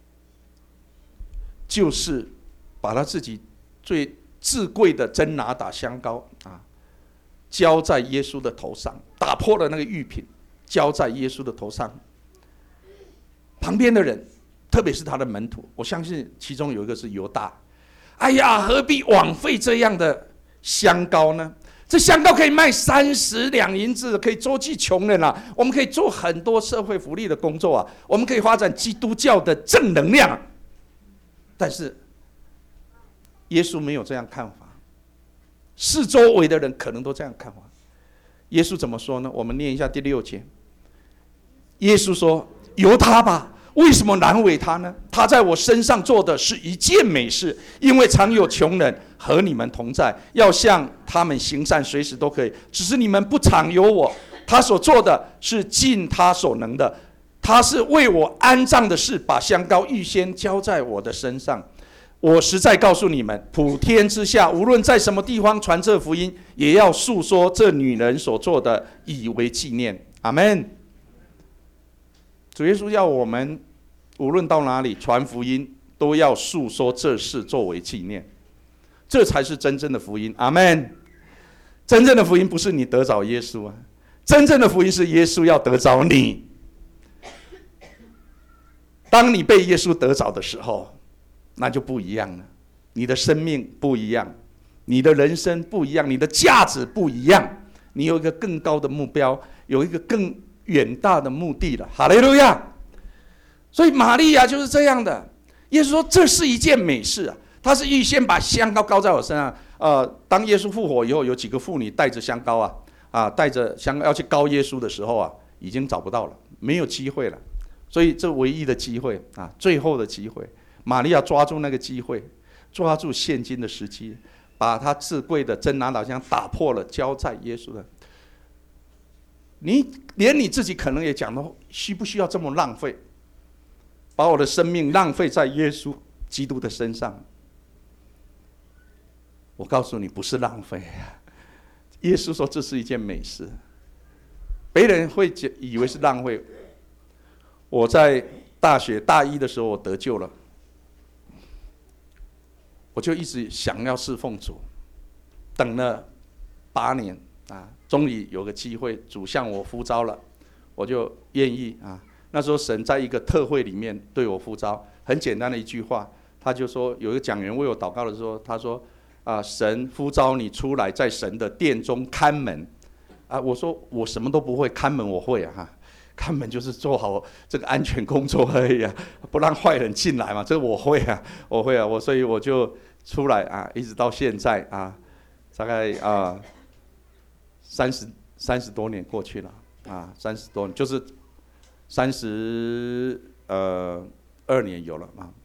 就是把他自己最至贵的真拿达香膏啊，浇在耶稣的头上，打破了那个玉瓶，浇在耶稣的头上。旁边的人，特别是他的门徒，我相信其中有一个是犹大。哎呀，何必枉费这样的香膏呢？这香膏可以卖30两银子，可以周济穷人啊！我们可以做很多社会福利的工作啊！我们可以发展基督教的正能量。但是耶稣没有这样看法，四周围的人可能都这样看法。耶稣怎么说呢？我们念一下第6节。耶稣说：“由他吧，为什么难为他呢？他在我身上做的是一件美事，因为常有穷人和你们同在，要向他们行善，随时都可以。只是你们不常有我。他所做的是尽他所能的，他是为我安葬的事，把香膏预先浇在我的身上。我实在告诉你们，普天之下，无论在什么地方传这福音，也要述说这女人所做的，以为纪念。”阿们。主耶稣要我们无论到哪里传福音，都要述说这事作为纪念，这才是真正的福音。阿们。真正的福音不是你得着耶稣啊，真正的福音是耶稣要得着你。当你被耶稣得着的时候，那就不一样了。 你的生命不一样，你的人生不一样，你的价值不一样，你有一个更高的目标，有一个更远大的目的了。哈利路亚！所以玛利亚就是这样的。耶稣说这是一件美事啊，他是预先把香膏膏在我身上。当耶稣复活以后，有几个妇女带着香膏带着香膏要去膏耶稣的时候啊，已经找不到了，没有机会了。所以这唯一的机会啊，最后的机会，玛利亚抓住那个机会，抓住现今的时机，把他至贵的真拿岛香打破了，交在耶稣的。你连你自己可能也讲到，需不需要这么浪费？把我的生命浪费在耶稣基督的身上？我告诉你，不是浪费啊！耶稣说这是一件美事，别人会以为是浪费。我在大学大一的时候，我得救了，我就一直想要侍奉主，等了8年终于有个机会，主向我呼召了，我就愿意那时候神在一个特会里面对我呼召，很简单的一句话，他就说，有一个讲员为我祷告的时候，他说神呼召你出来，在神的殿中看门我说我什么都不会，看门我会看门就是做好这个安全工作而已不让坏人进来嘛，这我会所以我就出来一直到现在大概30多年过去了30多年，就是32年有了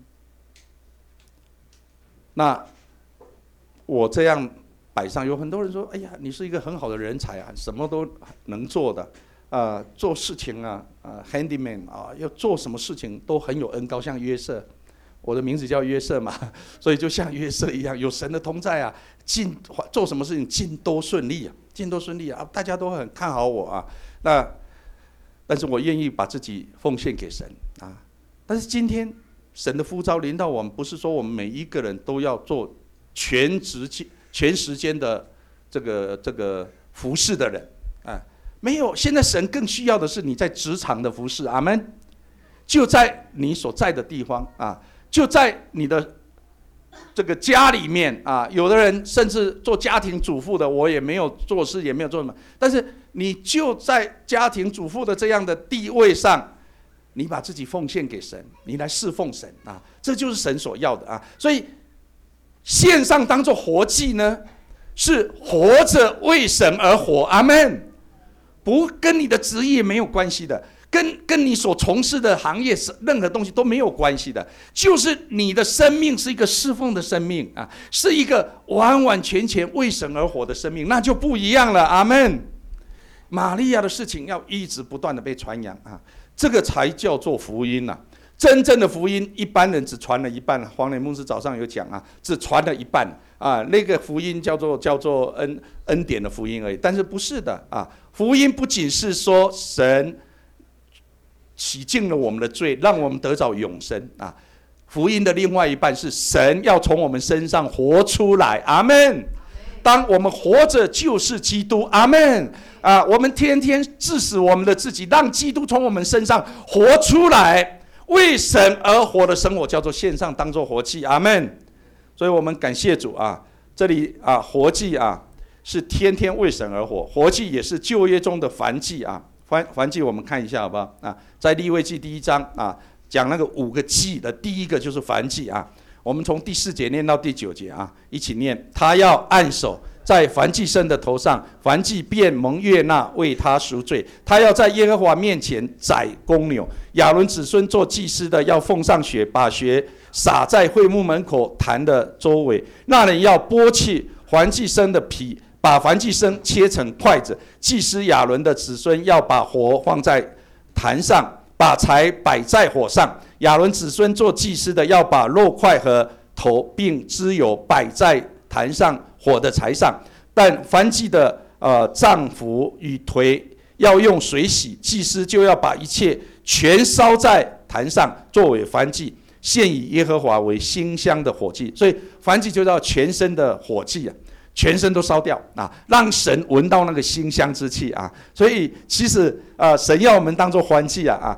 那我这样摆上，有很多人说：“哎呀，你是一个很好的人才什么都能做的做事情handyman 要做什么事情都很有恩膏，像约瑟，我的名字叫约瑟嘛，所以就像约瑟一样，有神的同在做什么事情尽都顺利大家都很看好我但是我愿意把自己奉献给神但是今天神的呼召临到我们，不是说我们每一个人都要做全时间的这个服侍的人没有。现在神更需要的是你在职场的服侍，阿们。就在你所在的地方就在你的这个家里面有的人甚至做家庭主妇的，我也没有做事，也没有做什么，但是你就在家庭主妇的这样的地位上，你把自己奉献给神，你来侍奉神这就是神所要的所以线上当作活祭呢，是活着为神而活，阿们。不跟你的职业没有关系的，跟你所从事的行业任何东西都没有关系的，就是你的生命是一个侍奉的生命是一个完完全全为神而活的生命，那就不一样了，阿们。玛利亚的事情要一直不断的被传扬这个才叫做福音真正的福音一般人只传了一半黄磊牧师早上有讲只传了一半那个福音叫做恩典的福音而已，但是不是的福音不仅是说神洗净了我们的罪，让我们得着永生福音的另外一半是神要从我们身上活出来，阿们。当我们活着就是基督，阿们我们天天致死我们的自己，让基督从我们身上活出来，为神而活的生活叫做线上当作活祭，阿们。所以我们感谢主这里活祭是天天为神而活，活祭也是旧约中的燔祭燔祭我们看一下好不好在利未记第1章讲那个5个祭的第一个就是燔祭我们从第4节念到第9节一起念。他要按手在燔祭牲的头上，燔祭便蒙悦纳，为他赎罪。他要在耶和华面前宰公牛，亚伦子孙做祭司的要奉上血，把血洒在会幕门口坛的周围。那人要剥去燔祭牲的皮，把燔祭牲切成筷子。祭司亚伦的子孙要把火放在坛上，把柴摆在火上。亚伦子孙做祭司的要把肉块和头并脂油摆在坛上火的柴上，但燔祭的脏腑与腿要用水洗，祭司就要把一切全烧在坛上，作为燔祭，献以耶和华为馨香的火祭。所以燔祭就叫全身的火祭全身都烧掉让神闻到那个馨香之气所以其实神要我们当作燔祭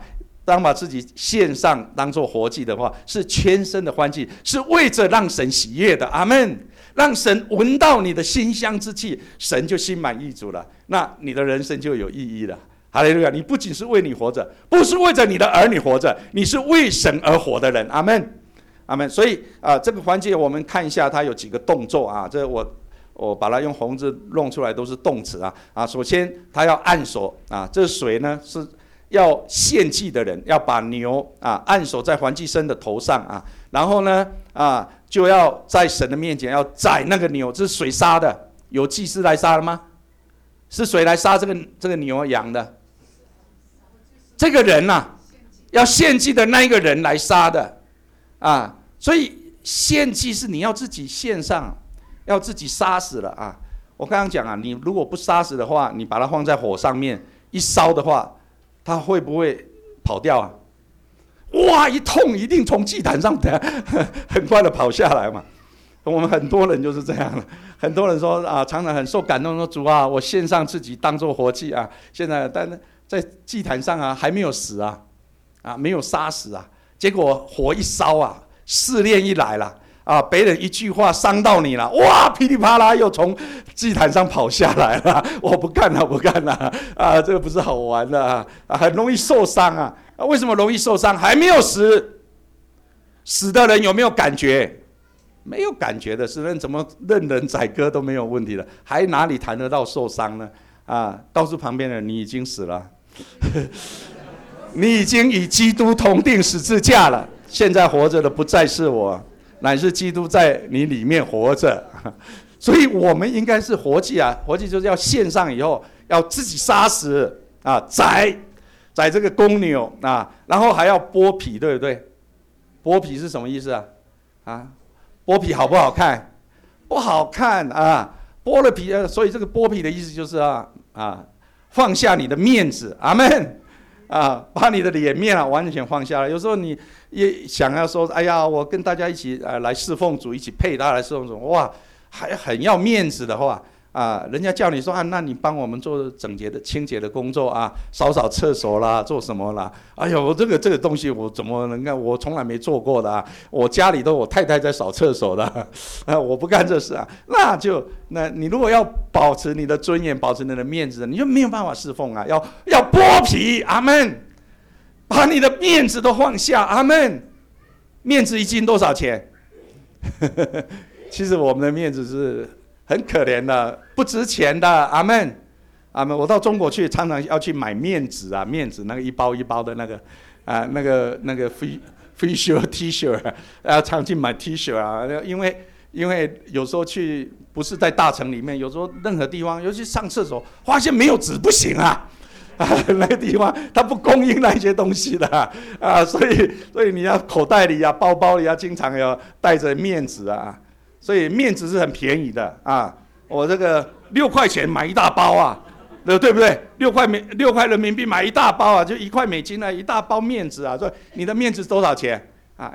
当把自己献上当做活祭的话，是全身的欢祭，是为着让神喜悦的。阿们。让神闻到你的馨香之气，神就心满意足了，那你的人生就有意义了。哈利路亚！你不仅是为你活着，不是为着你的儿女活着，你是为神而活的人。阿们，阿们。所以这个环节我们看一下，它有几个动作啊。这我把它用红字弄出来，都是动词啊。首先，他要按手啊，这水呢是要献祭的人要把牛按手在燔祭牲的头上啊，然后呢就要在神的面前要宰那个牛，这是谁杀的？有祭司来杀了吗？是谁来杀这个牛羊的？这个人要献祭的那一个人来杀的啊，所以献祭是你要自己献上，要自己杀死了啊。我刚刚讲你如果不杀死的话，你把它放在火上面一烧的话，它会不会跑掉啊？哇，一痛一定从祭坛上很快的跑下来嘛。我们很多人就是这样了，很多人说常常很受感动，说主啊，我献上自己当作活祭啊。现在但是在祭坛上还没有死没有杀死结果火一烧试炼一来了别人一句话伤到你了，哇，噼里啪啦又从祭坛上跑下来了，我不干了这个不是好玩的很容易受伤为什么容易受伤？还没有死，死的人有没有感觉？没有感觉的，死人怎么任人宰割都没有问题了，还哪里谈得到受伤呢？告诉旁边的人，你已经死了你已经与基督同定十字架了，现在活着的不再是我，乃是基督在你里面活着。所以我们应该是活祭活祭就是要献上以后要自己杀死宰这个公牛然后还要剥皮，对不对？剥皮是什么意思剥皮好不好看？不好看剥了皮所以这个剥皮的意思就是放下你的面子，阿们把你的脸面完全放下来。有时候你也想要说，哎呀，我跟大家一起来侍奉主，一起配搭来侍奉主，哇，还很要面子的话人家叫你说那你帮我们做整洁的清洁的工作扫厕所啦，做什么啦？哎呦，这个东西我怎么能干？我从来没做过的我家里都我太太在扫厕所的我不干这事那你如果要保持你的尊严，保持你的面子，你就没有办法侍奉要剥皮，阿们，把你的面子都放下，阿们。面子一斤多少钱？其实我们的面子是很可怜的，不值钱的，阿们，阿们。我到中国去，常常要去买面纸面纸那个一包一包的那个那个 facial T 恤常去买 T 恤因为有时候去不是在大城里面，有时候任何地方，尤其上厕所发现没有纸不行那个地方它不供应那些东西的所以你要口袋里包包里经常要带着面纸所以面纸是很便宜的我这个6块钱买一大包对不对？6块人民币买一大包就1块美金一大包面纸所以你的面纸多少钱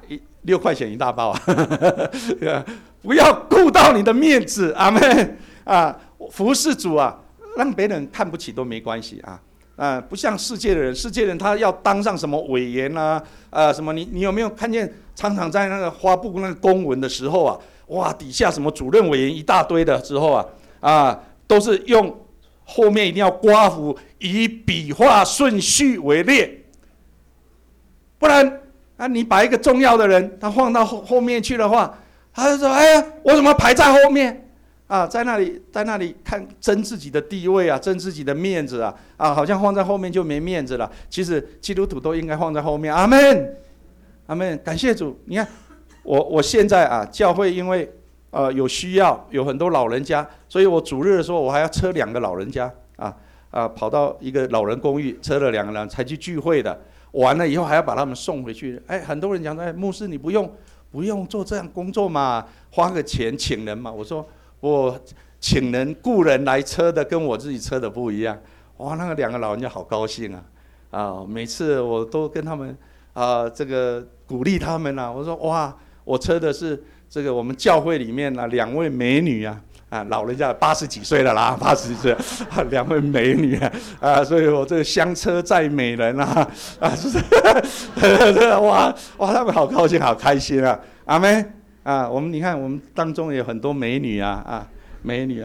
6块钱一大包不要顾到你的面子，阿们服侍主让别人看不起都没关系不像世界的人，世界人他要当上什么委员什么你有没有看见常常在那个发布那个公文的时候哇，底下什么主任委员一大堆的时候都是用后面一定要刮胡，以笔画顺序为列，不然你把一个重要的人他放到后面去的话，他就说哎呀，我怎么排在后面在那里看争自己的地位争自己的面子好像放在后面就没面子了。其实基督徒都应该放在后面，阿们，阿们，感谢主。你看我现在教会因为有需要，有很多老人家，所以我主日的时候我还要车2个老人家跑到一个老人公寓，车了2个人才去聚会的。完了以后还要把他们送回去。很多人讲牧师你不用做这样工作嘛，花个钱请人嘛。我说我请人雇人来车的跟我自己车的不一样。哇，那个2个老人家好高兴每次我都跟他们这个鼓励他们我说哇，我车的是这个我们教会里面2位美女老人家80几岁了啦，80几岁，2位美女所以我这个香车载美人哇，他们好高兴，好开心啊，阿们你看我们当中有很多美女美女，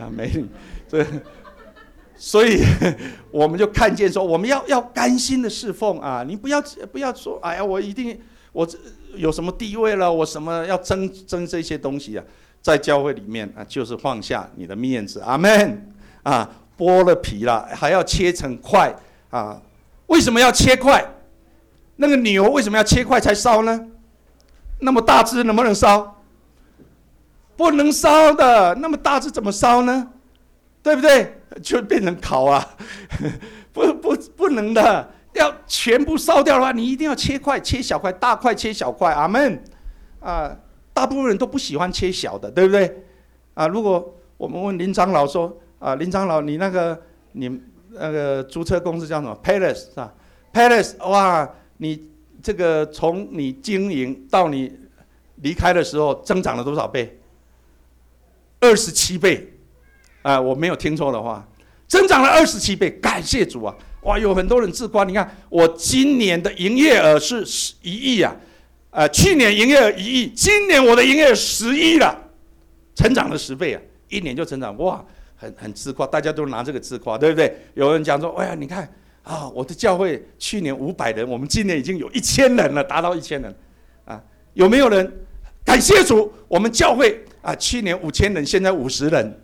所以我们就看见说，我们要甘心的侍奉你不要说，哎呀，我有什么地位了，我什么要争这些东西在教会里面就是放下你的面子，阿们剥了皮了，还要切成块为什么要切块？那个牛为什么要切块才烧呢？那么大只能不能烧？不能烧的，那么大只怎么烧呢？对不对？就变成烤不能的，要全部烧掉的话，你一定要切块，切小块，大块切小块，阿们大部分人都不喜欢切小的，对不对？如果我们问林长老说，林长老，你那个租车公司叫什么 ？Palace 哇，你这个从你经营到你离开的时候，增长了多少倍？27倍，我没有听错的话，增长了27倍，感谢主啊！哇，有很多人自夸，你看我今年的营业额是1亿去年营业额1亿，今年我的营业额10亿了，成长了10倍1年就成长，哇，很自夸，大家都拿这个自夸，对不对？有人讲说，哎呀，你看我的教会去年500人，我们今年已经有1000人了，达到1000人有没有人感谢主？我们教会去年5000人，现在50人，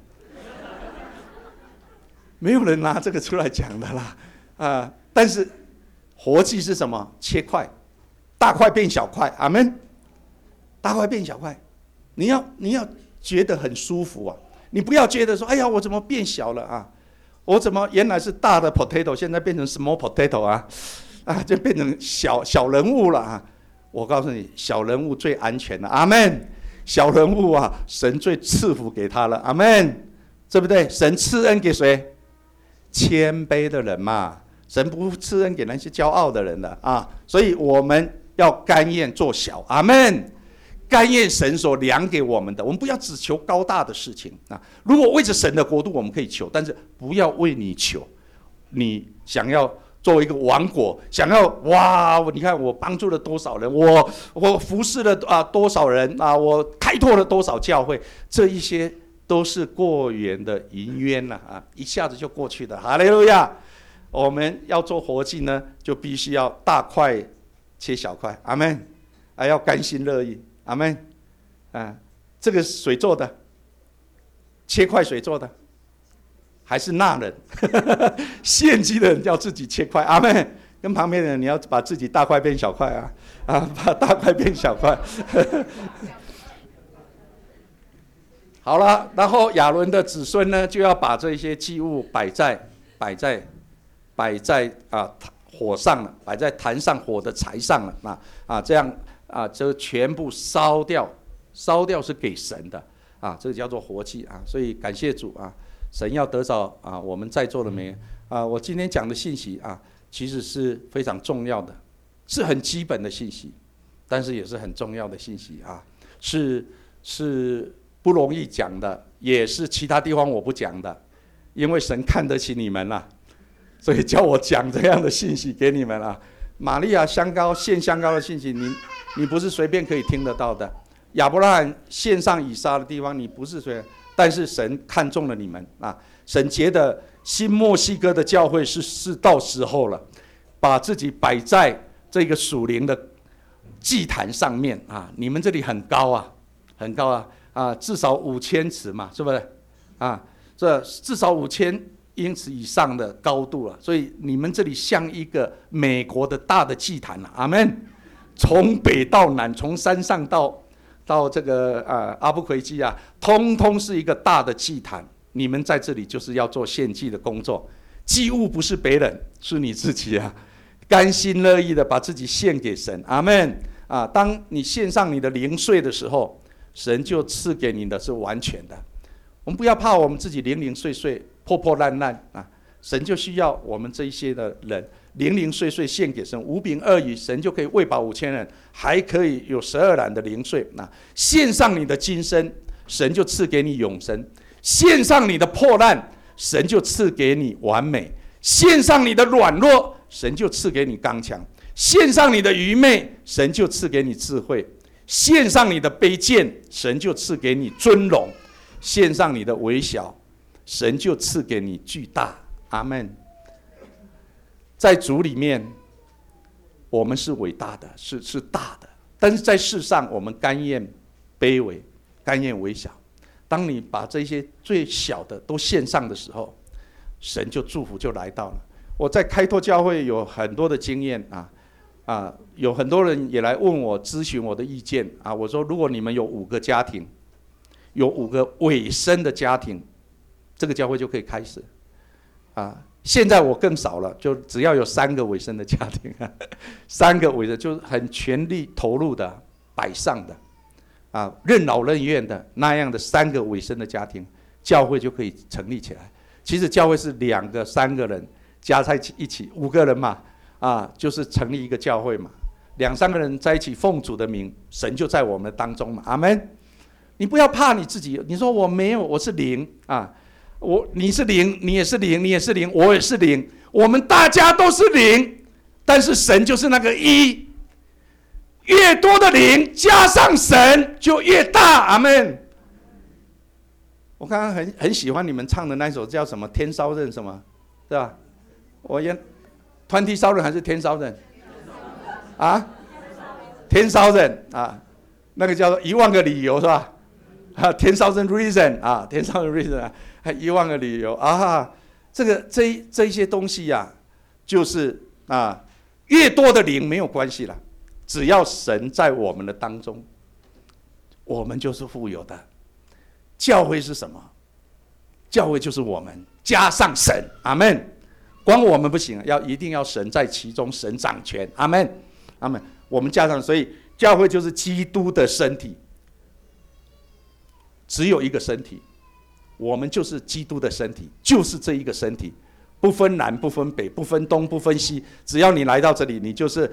没有人拿这个出来讲的啦但是活祭是什么？切块。大块变小块，阿们。大块变小块，你要觉得很舒服你不要觉得说，哎呀，我怎么变小了我怎么原来是大的 potato， 现在变成 small potato 就变成小人物了我告诉你，小人物最安全的，阿们。小人物神最赐福给他了，阿们，对不对？神赐恩给谁？谦卑的人嘛，神不赐恩给那些骄傲的人的所以我们要甘愿做小，阿们，甘愿神所量给我们的，我们不要只求高大的事情如果为着神的国度，我们可以求，但是不要为你求。你想要作为一个王国，想要哇，你看我帮助了多少人，我服侍了多少人我开拓了多少教会，这一些都是过眼的云烟一下子就过去的。哈利路亚！我们要做活祭呢，就必须要大块切小块，阿们，要甘心乐意，阿们，这个水做的，切块水做的，还是那人献祭的人要自己切块，阿们，跟旁边的人你要把自己大块变小块把大块变小块好了，然后亚伦的子孙呢，就要把这些祭物摆在火上了，摆在坛上火的柴上了这样就全部烧掉是给神的这个叫做活祭所以感谢主神要得着我们在座的每我今天讲的信息其实是非常重要的，是很基本的信息，但是也是很重要的信息是不容易讲的，也是其他地方我不讲的，因为神看得起你们所以叫我讲这样的信息给你们玛利亚香膏献香膏的信息，你不是随便可以听得到的。亚伯拉罕献上以撒的地方，你不是随便，但是神看中了你们神觉得新墨西哥的教会是到时候了，把自己摆在这个属灵的祭坛上面你们这里很高很高至少5000尺嘛，是不是这至少5000英尺以上的高度了，所以你们这里像一个美国的大的祭坛阿们，从北到南，从山上到这个阿布奎基通通是一个大的祭坛，你们在这里就是要做献祭的工作，祭物不是别人，是你自己甘心乐意的把自己献给神，阿们当你献上你的零碎的时候，神就赐给你的是完全的。我们不要怕我们自己零零碎碎破破烂烂神就需要我们这一些的人零零碎碎献给神，5饼2鱼，神就可以喂饱5000人，还可以有12篮的零碎献上你的今生，神就赐给你永生； 献上你的破烂，神就赐给你完美；献上你的软弱，神就赐给你刚强；献上你的愚昧，神就赐给你智慧；献上你的卑贱，神就赐给你尊荣；献上你的微小，神就赐给你巨大。阿们。在主里面，我们是伟大的，是大的，但是在世上，我们甘愿卑微，甘愿微小。当你把这些最小的都献上的时候，神就祝福就来到了。我在开拓教会有很多的经验有很多人也来问我咨询我的意见我说如果你们有5个家庭，有5个委身的家庭，这个教会就可以开始现在我更少了，就只要有3个委身的家庭3个委身就是很全力投入的、摆上的任劳任怨的那样的3个委身的家庭，教会就可以成立起来。其实教会是2个、3个人加在一起，5个人嘛就是成立一个教会嘛。2、3个人在一起奉主的名，神就在我们当中嘛。阿们。你不要怕你自己，你说我没有，我是0你是0，你也是0，你也是0，我也是0，我们大家都是0，但是神就是那个1，越多的0加上神就越大。阿们。我刚刚很喜欢你们唱的那首叫什么天烧人什么，对吧？我20烧人还是天烧人天烧人那个叫做1万个理由是吧？1000 reason 1000 reason 1万个理由这些东西就是越多的0没有关系了，只要神在我们的当中，我们就是富有的。教会是什么？教会就是我们加上神。阿们。光我们不行，一定要神在其中，神掌权。阿们。阿们。我们加上，所以教会就是基督的身体，只有一个身体，我们就是基督的身体，就是这一个身体，不分南不分北不分东不分西，只要你来到这里，你就是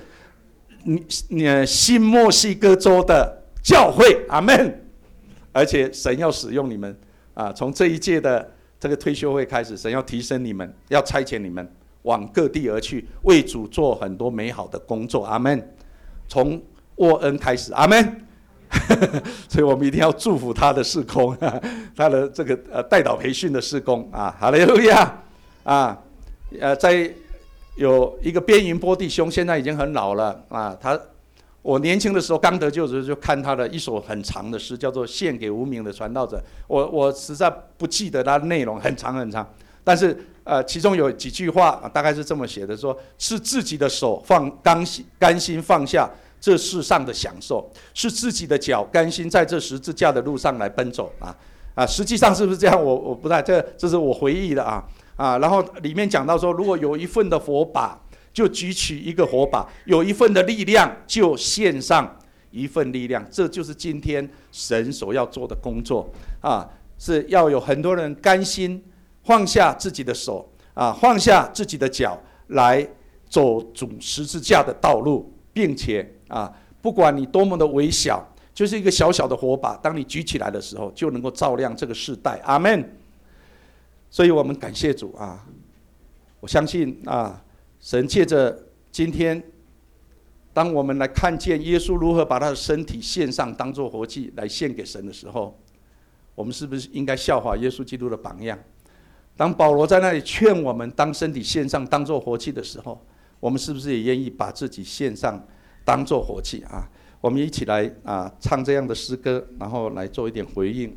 新墨西哥州的教会。阿们。而且神要使用你们从这一届的这个退休会开始，神要提升你们，要差遣你们往各地而去，为主做很多美好的工作。阿们。从沃恩开始。阿们。所以我们一定要祝福他的事工他的这个代祷培训的事工哈利路亚在有一个边云波弟兄，现在已经很老了我年轻的时候刚得救的时候，就看他的一首很长的诗，叫做《献给无名的传道者》。我实在不记得他的内容，很长很长。但是其中有几句话大概是这么写的：说是自己的手甘心放下这世上的享受，是自己的脚甘心在这十字架的路上来奔走实际上是不是这样？我不太这是我回忆的然后里面讲到说，如果有一份的火把，就举起一个火把；有一份的力量，就献上一份力量。这就是今天神所要做的工作是要有很多人甘心放下自己的手放下自己的脚，来走主十字架的道路，并且不管你多么的微小，就是一个小小的火把，当你举起来的时候，就能够照亮这个世代。阿们。所以我们感谢主我相信神借着今天，当我们来看见耶稣如何把他的身体献上，当作活祭来献给神的时候，我们是不是应该效法耶稣基督的榜样？当保罗在那里劝我们当身体献上，当作活祭的时候，我们是不是也愿意把自己献上，当作活祭我们一起来唱这样的诗歌，然后来做一点回应。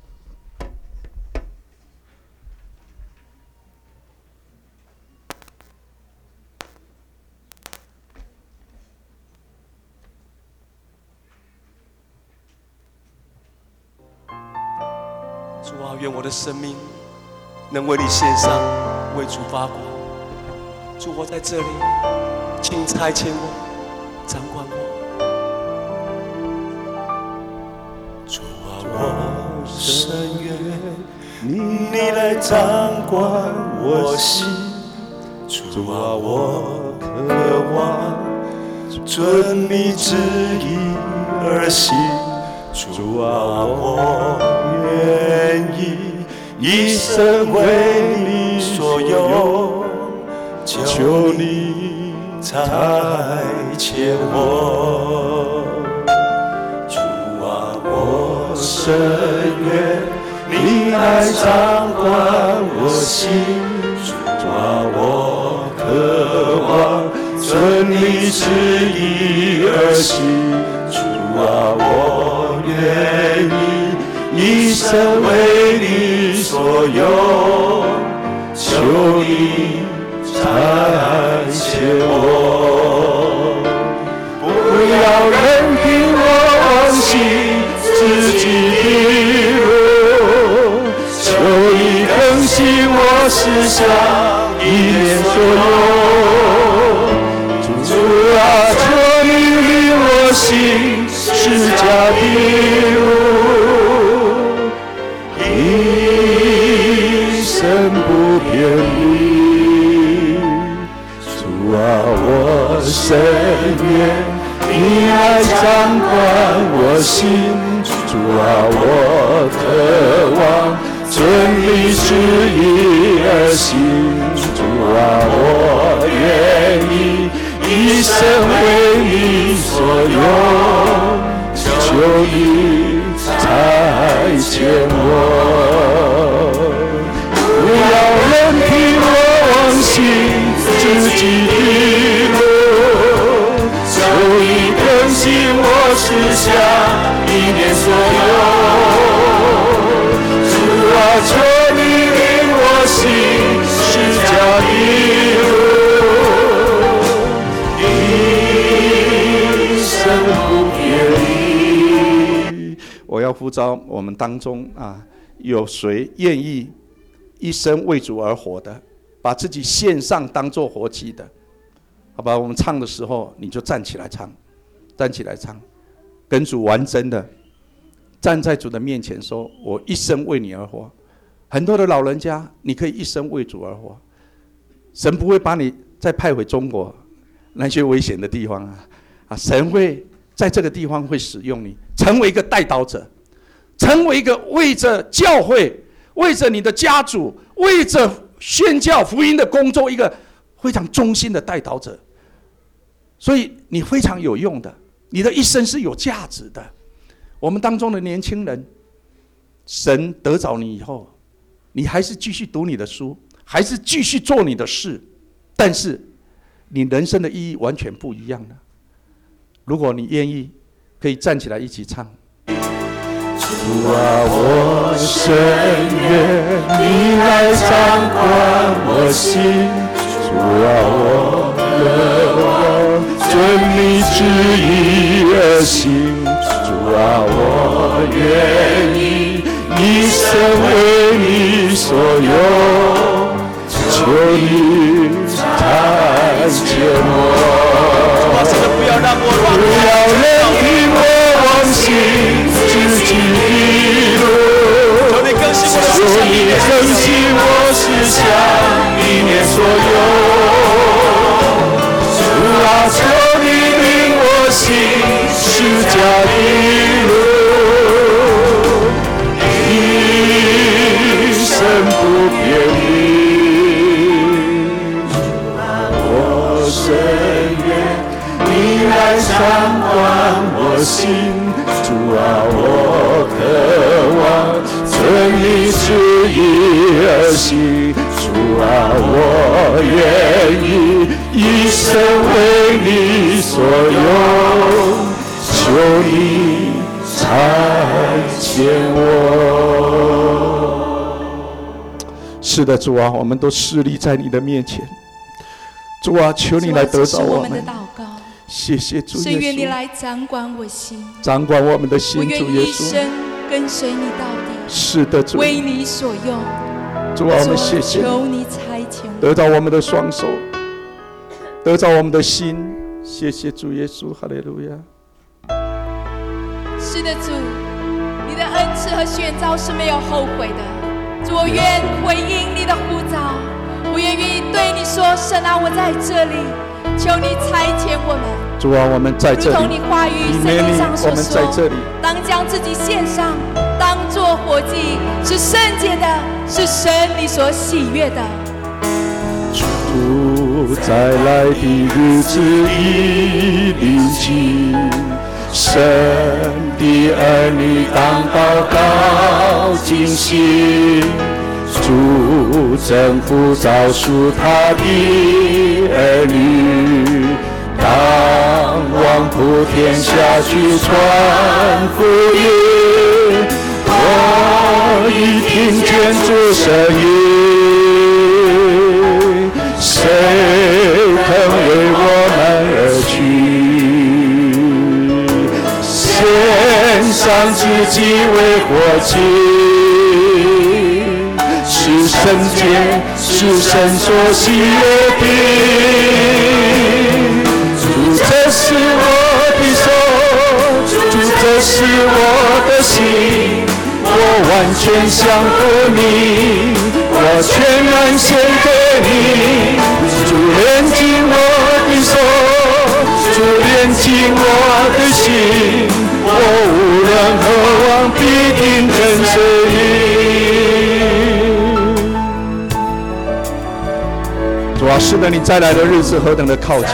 主愿我的生命能为你献上，为主发光。主，我在这里，请差遣我，掌管我。主我深愿你来掌管我心。主我渴望遵你旨意而行。主我愿意一生为你所有，求你差遣我。主啊，我深愿你来掌管我心，主啊，我渴望遵你旨意而行，主啊，我愿意一生为你所有，求你差遣我。不要任凭我往行自己的路，求你更新我思想，一念所有。主啊，求你领我行释迦的路，一生不偏离。主啊，我深愿你来掌管我心，主啊，我渴望遵你旨意而行，主啊，我愿意一生为你所有，求你差遣我。不要任凭我往行自己的路，求你更新我思想，一念所有。主啊，求你领我行释迦的路，一生不偏离。 我要呼召我们当中有谁愿意一生为主而活的，把自己献上当作活祭的？好吧，我们唱的时候你就站起来唱，站起来唱，跟主完真的站在主的面前说，我一生为你而活。很多的老人家，你可以一生为主而活，神不会把你再派回中国那些危险的地方神会在这个地方会使用你，成为一个代祷者，成为一个为着教会，为着你的家族，为着宣教福音的工作，一个非常忠心的代祷者。所以你非常有用的，你的一生是有价值的。我们当中的年轻人，神得着你以后，你还是继续读你的书，还是继续做你的事，但是你人生的意义完全不一样了。如果你愿意，可以站起来一起唱。 主啊，我深愿你来掌管我心，主啊，我渴望遵你旨意而行，主啊，我愿意一生为你所有，求你差遣我。真的不要让我乱，不要任凭我往行自己的路，求你更新我思想，一念所有。主啊，求你领我行释迦的路，一生不偏离。我深愿你来掌管我心，主啊，我渴望遵你旨意而行，主啊，我愿意一生为你所有，求你差遣我。 是的，主啊，我们都侍立在你的面前。主啊，求你来得着我们。谢谢主耶稣。 神愿你来掌管我心， 掌管我们的心， 我愿主耶稣。 一生跟随你到底。 是的，主。 为你所用。 主啊，我们谢谢。 求你差遣我。 得着我们的双手，得着我们的心。谢谢主耶稣，哈利路亚。 是的，主，你的恩赐和选召是没有后悔的。主，我愿回应你的呼召，我愿意对你说：神啊，我在这里，求你差遣我们。 主啊，我们在这里， 如同你话语圣经上所说， 我们在这里， 当将自己献上，当作作活祭，是圣洁的，是神你所喜悦的。 主再来的日子已临近，神的儿女当祷告警醒，主征服早属他的儿女，当往普天下去传福音。我已听见主声音，谁肯为我们而去？献上自己为活祭，是圣洁，是神所喜悦的。主，这是我的手，主，这是我的心，我完全降服你，我全然献给你。主，炼净我的手，主，炼净我的心，我无论何往必定跟随你。主啊，是的，你再来的日子何等的靠近！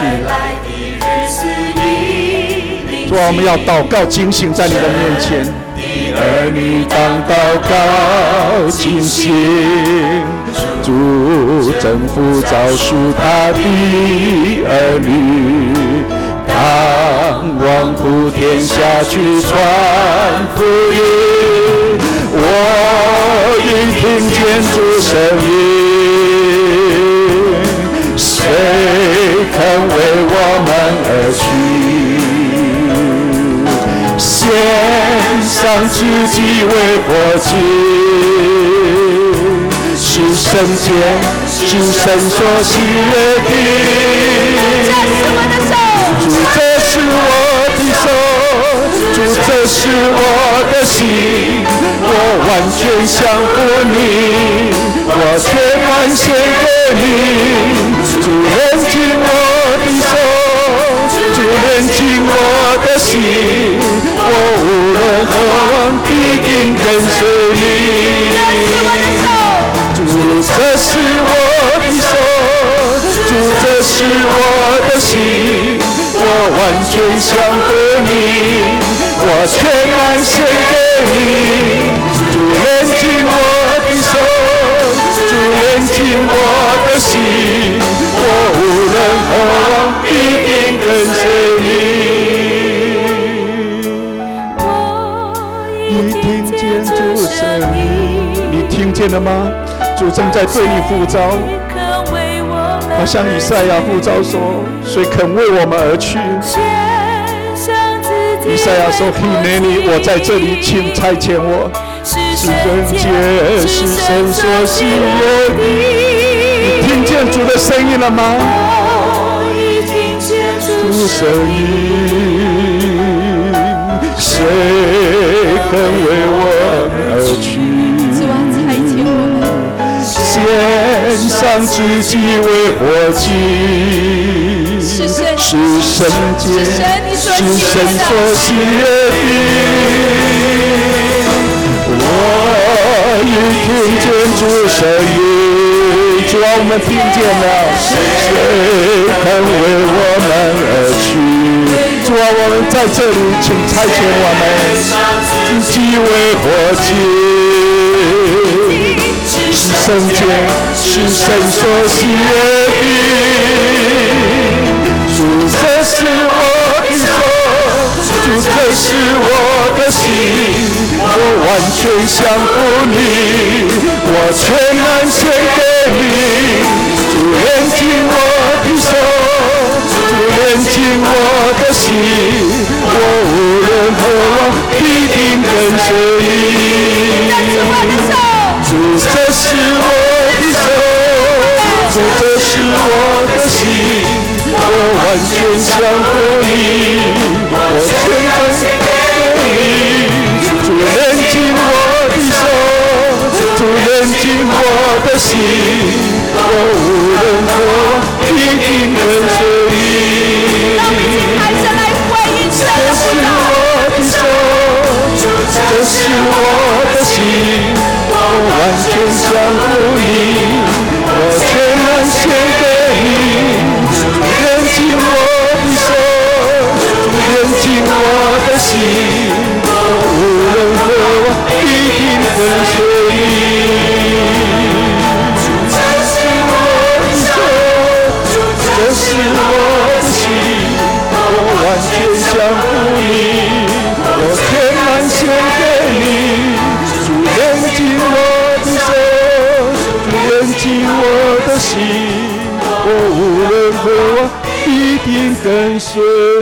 主啊，我们要祷告警醒在你的面前。儿女当祷告警醒，主征服早属他的儿女，当往普天下去传福音。我已听见主声音，谁肯为我们而去？献上自己为活祭，是圣洁，是神所喜悦的。主，这是我的手，主，这是我的心，我完全降服你，我全然献给你。主，炼净我的手，主，炼净我的心，我无论何往必定跟随你。主，这是我的手，主，这是我的心，我完全降服你，我全然献给你。主，炼净我的手，主，炼净我的心，我无论何往必定跟随你。你听见主声音？你听见了吗？主正在对你呼召，好像以赛亚呼召说：“谁肯为我们而去？”以赛亚说 ：“Hineni， 我在这里，请差遣我。”是人间，是神所喜悦的。你听见主的声音了吗？主声音，谁肯为我而去？献上自己为活祭，是圣洁，是神所喜悦的。我已听见主声音，主啊，我们听见了，谁肯为我们而去？主啊，我们在这里，请差遣我们自己为活祭。是圣洁，是神所喜悦的。主，这是我的手，主，这是我的心，我完全降服你，我全然献给你。主，炼净我的手，主，炼净我的心，我无论何往必定跟随你。主，这是我的手，主，这是我的心，我完全降服你，我全然献给你。主，炼净我的手，主，炼净我的心，我无论何往必定跟随你。这是我的手，这是我的心。 我无论何往，一定跟随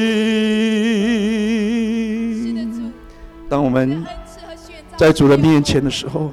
你。当我们在主的面前的时候，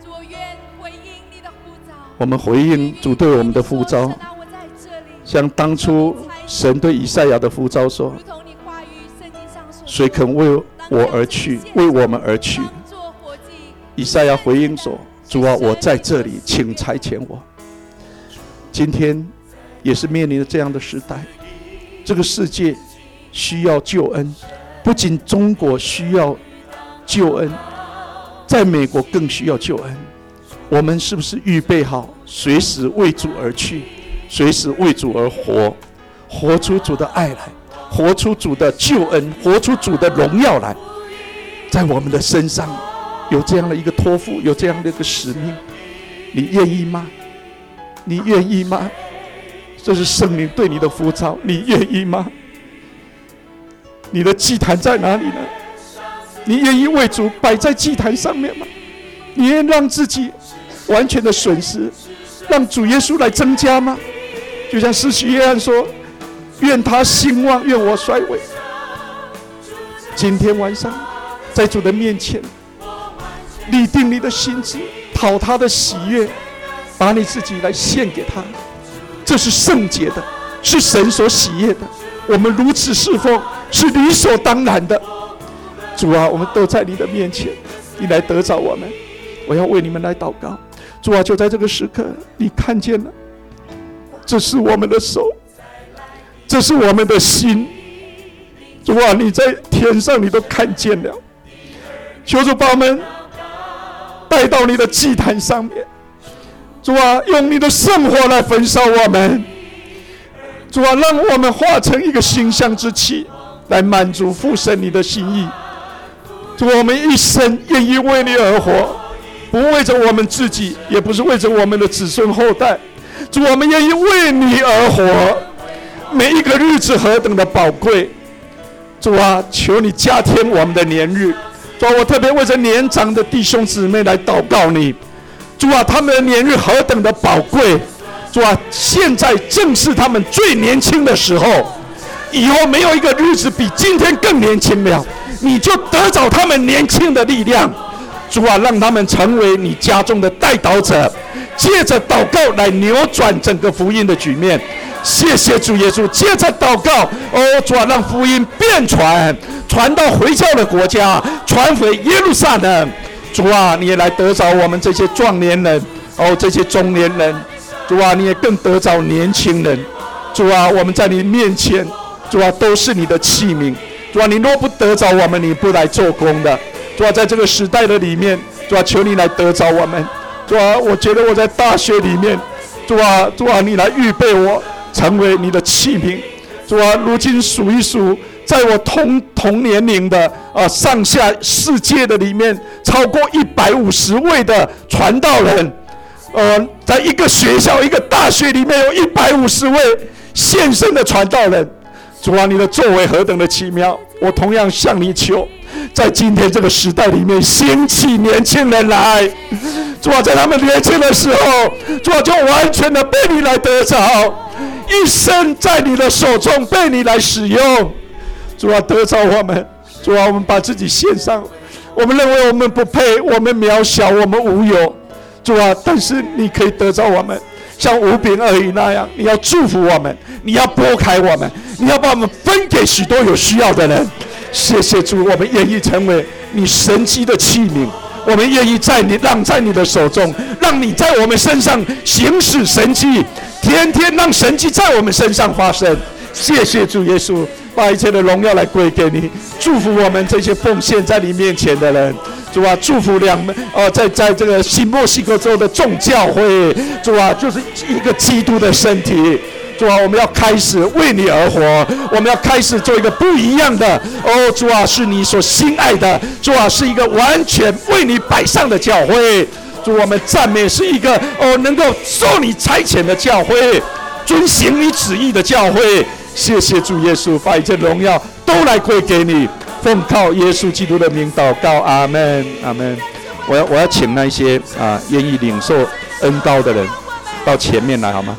我们回应主对我们的呼召，像当初神对以赛亚的呼召说：谁肯为我而去，为我们而去？以赛亚回应说：主啊，我在这里，请差遣我。今天也是面临着这样的时代，这个世界需要救恩，不仅中国需要救恩，在美国更需要救恩。我们是不是预备好，随时为主而去，随时为主而活，活出主的爱来，活出主的救恩，活出主的荣耀来？在我们的身上有这样的一个托付，有这样的一个使命，你愿意吗？你愿意吗？这是圣灵对你的呼召，你愿意吗？你的祭坛在哪里呢？你愿意为主摆在祭坛上面吗？你愿意让自己完全的损失，让主耶稣来增加吗？就像施洗约翰说：愿他兴旺，愿我衰微。今天晚上在主的面前立定你的心志，讨他的喜悦，把你自己来献给他，这是圣洁的，是神所喜悦的。我们如此侍奉是理所当然的。主啊，我们都在你的面前，你来得着我们。我要为你们来祷告。主啊，就在这个时刻，你看见了，这是我们的手，这是我们的心。主啊，你在天上你都看见了，求主把我们带到你的祭坛上面。主啊，用你的圣火来焚烧我们。主啊，让我们化成一个馨香之气，来满足父神你的心意。主啊，我们一生愿意为你而活，不为着我们自己，也不是为着我们的子孙后代。主，我们愿意为你而活，每一个日子何等的宝贵。主啊，求你加添我们的年日。主啊，我特别为着年长的弟兄姊妹来祷告你。主啊，他们的年日何等的宝贵。主啊，现在正是他们最年轻的时候，以后没有一个日子比今天更年轻了。你就得着他们年轻的力量。主啊，让他们成为你家中的代祷者，借着祷告来扭转整个福音的局面。谢谢主耶稣，接着祷告，主啊，让福音遍传，传到回教的国家，传回耶路撒冷。主啊，你也来得着我们这些壮年人，这些中年人。主啊，你也更得着年轻人。主啊，我们在你面前，主啊，都是你的器皿。主啊，你若不得着我们，你不来做工的。主啊，在这个时代的里面，主啊，求你来得着我们。主啊，我觉得我在大学里面，主啊，你来预备我成为你的器皿。主啊，如今数一数，在我同年龄的上下世界的里面，超过150位的传道人。在一个学校、一个大学里面有150位献身的传道人。主啊，你的作为何等的奇妙！我同样向你求，在今天这个时代里面兴起年轻人来。主啊，在他们年轻的时候，主啊，就完全的被你来得着，一生在你的手中被你来使用。主啊，得着我们。主啊，我们把自己献上。我们认为我们不配，我们渺小，我们无有。主啊，但是你可以得着我们，像5饼2鱼那样，你要祝福我们，你要拨开我们，你要把我们分给许多有需要的人。谢谢主，我们愿意成为你神迹的器皿，我们愿意让在你的手中，让你在我们身上行使神迹，天天让神迹在我们身上发生。谢谢主耶稣，把一切的荣耀来归给你，祝福我们这些奉献在你面前的人。主啊，祝福在这个新墨西哥州的众教会。主啊，就是一个基督的身体。主啊，我们要开始为你而活，我们要开始做一个不一样的。主啊，是你所心爱的。主啊，是一个完全为你摆上的教会。主，我们赞美是一个能够受你差遣的教会，遵行你旨意的教会。谢谢主耶稣，把一切荣耀都来归给你，奉靠耶稣基督的名祷告，阿们，阿们。我要请那些愿意领受恩膏的人到前面来，好吗？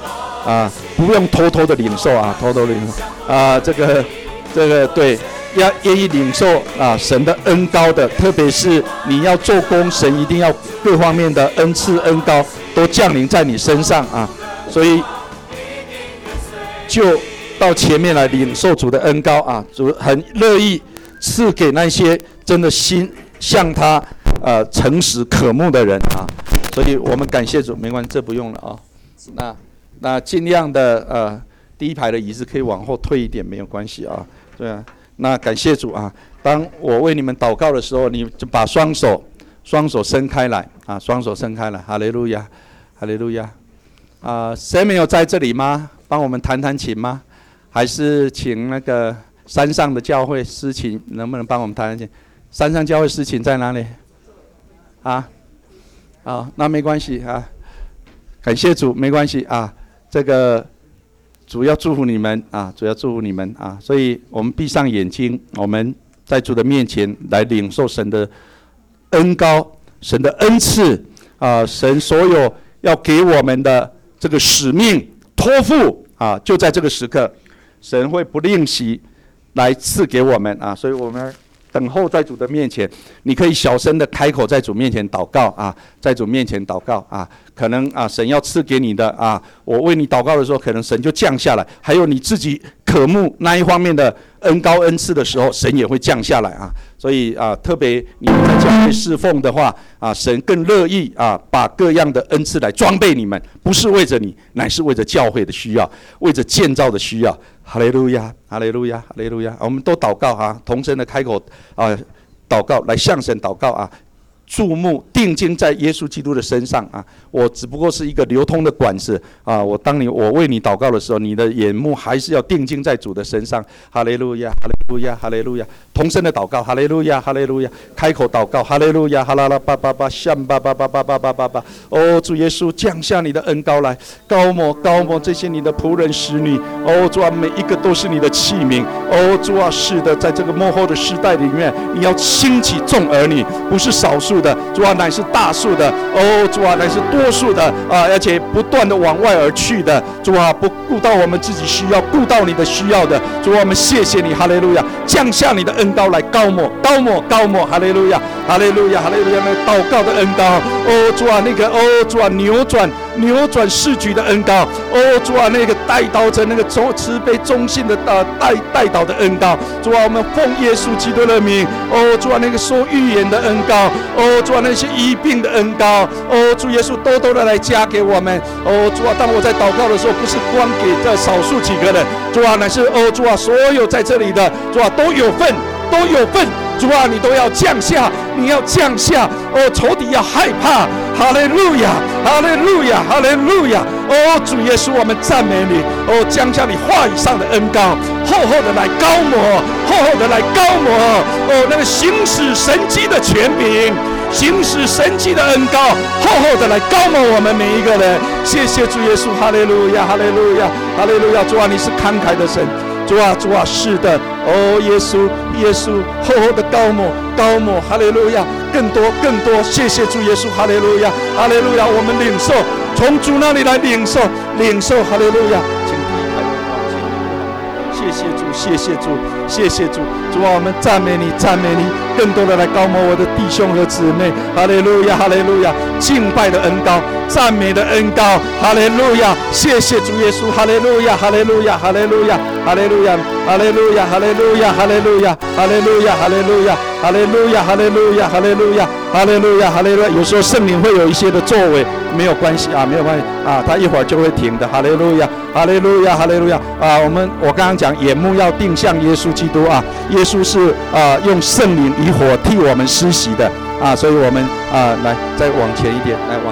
不用偷偷的领受啊，偷偷的领受啊，这个对，要愿意领受神的恩膏的，特别是你要做工，神一定要各方面的恩赐恩膏都降临在你身上啊，所以就到前面来领受主的恩膏啊，主很乐意赐给那些真的心向他诚实渴慕的人啊，所以我们感谢主，没关系，这不用了啊。那尽量的第一排的椅子可以往后退一点，没有关系啊。对啊，那感谢主啊！当我为你们祷告的时候，你就把双手伸开来啊，双手伸开来，哈利路亚，哈利路亚。谁没有在这里吗？帮我们弹弹琴吗？还是请那个山上的教会司琴，能不能帮我们弹弹琴？山上教会司琴在哪里？那没关系啊，感谢主，没关系啊，这个主要祝福你们啊，主要祝福你们啊，所以我们闭上眼睛，我们在主的面前来领受神的恩膏、神的恩赐啊，神所有要给我们的这个使命托付啊，就在这个时刻，神会不吝惜来赐给我们啊，所以我们等候在主的面前，你可以小声的开口在主面前祷告啊，在主面前祷告啊，可能神要赐给你的我为你祷告的时候，可能神就降下来，还有你自己渴慕那一方面的恩膏恩赐的时候，神也会降下来啊。所以特别你们在教会侍奉的话神更乐意把各样的恩赐来装备你们，不是为着你，乃是为着教会的需要，为着建造的需要。哈利路亚，哈利路亚，哈利路亚！我们都祷告同声的开口祷告，来向神祷告注目定睛在耶稣基督的身上我只不过是一个流通的管子我为你祷告的时候，你的眼目还是要定睛在主的身上。哈利路亚，哈利路亚，哈利路亚！同声的祷告，哈利路亚，哈利路亚！开口祷告，哈利路亚，哈啦啦巴巴巴，香巴巴巴巴巴巴巴巴。主耶稣降下你的恩膏来，膏抹这些你的仆人使女。主啊，每一个都是你的器皿。主啊，是的，在这个末后的时代里面，你要兴起众儿女，不是少数的，主啊，乃是大数的。主啊，乃是多数的而且不断的往外而去的。主啊，不顾到我们自己需要，顾到你的需要的。主啊，我们谢谢你，哈利路亚！降下你的恩膏来，膏抹，哈利路亚，哈利路亚，哈利路亚！那祷告的恩膏，主啊，那个主啊，扭转世局的恩膏，主啊，那个带导着那个慈悲忠信的带导的恩膏，主啊，我们奉耶稣基督的名，主啊，那个说预言的恩膏，主啊，那些医病的恩膏，主耶稣多多的来加给我们，主啊，当我在祷告的时候，不是光给这少数几个人，主啊，乃是主啊，所有在这里的主啊都有份。主啊，你都要降下，你要降下，仇敌要害怕。哈利路亚，哈利路亚，哈利路亚！主耶稣，我们赞美你。降下你话语上的恩膏，厚厚的来膏抹，那个行使神迹的权柄，行使神迹的恩膏，厚厚的来膏抹我们每一个人。谢谢主耶稣，哈利路亚，哈利路亚，哈利路亚！主啊，你是慷慨的神。主啊，是的，耶稣，厚厚的膏抹，哈利路亚，更多，谢谢主耶稣，哈利路亚，哈利路亚，我们领受，从主那里来领受，哈利路亚，请第一排往前一步，谢谢主，主啊，我们赞美你，更多的来膏抹我的弟兄和姊妹，哈利路亚，敬拜的恩膏，赞美的恩膏，哈利路亚，谢谢主耶稣，哈利路亚，哈利路亚，哈利路亚，哈利路亚，哈利路亚，哈利路亚，哈利路亚，哈利路亚，哈利路亚，哈利路亚，哈利路亚，哈利路亚，哈利路亚，哈利路亚。有时候圣灵会有一些的作为，没有关系没有关系他一会儿就会停的。哈利路亚，哈利路亚，哈利路亚我刚刚讲眼目要定向耶稣基督耶稣是用圣灵与火替我们施洗的所以我们来再往前一点，来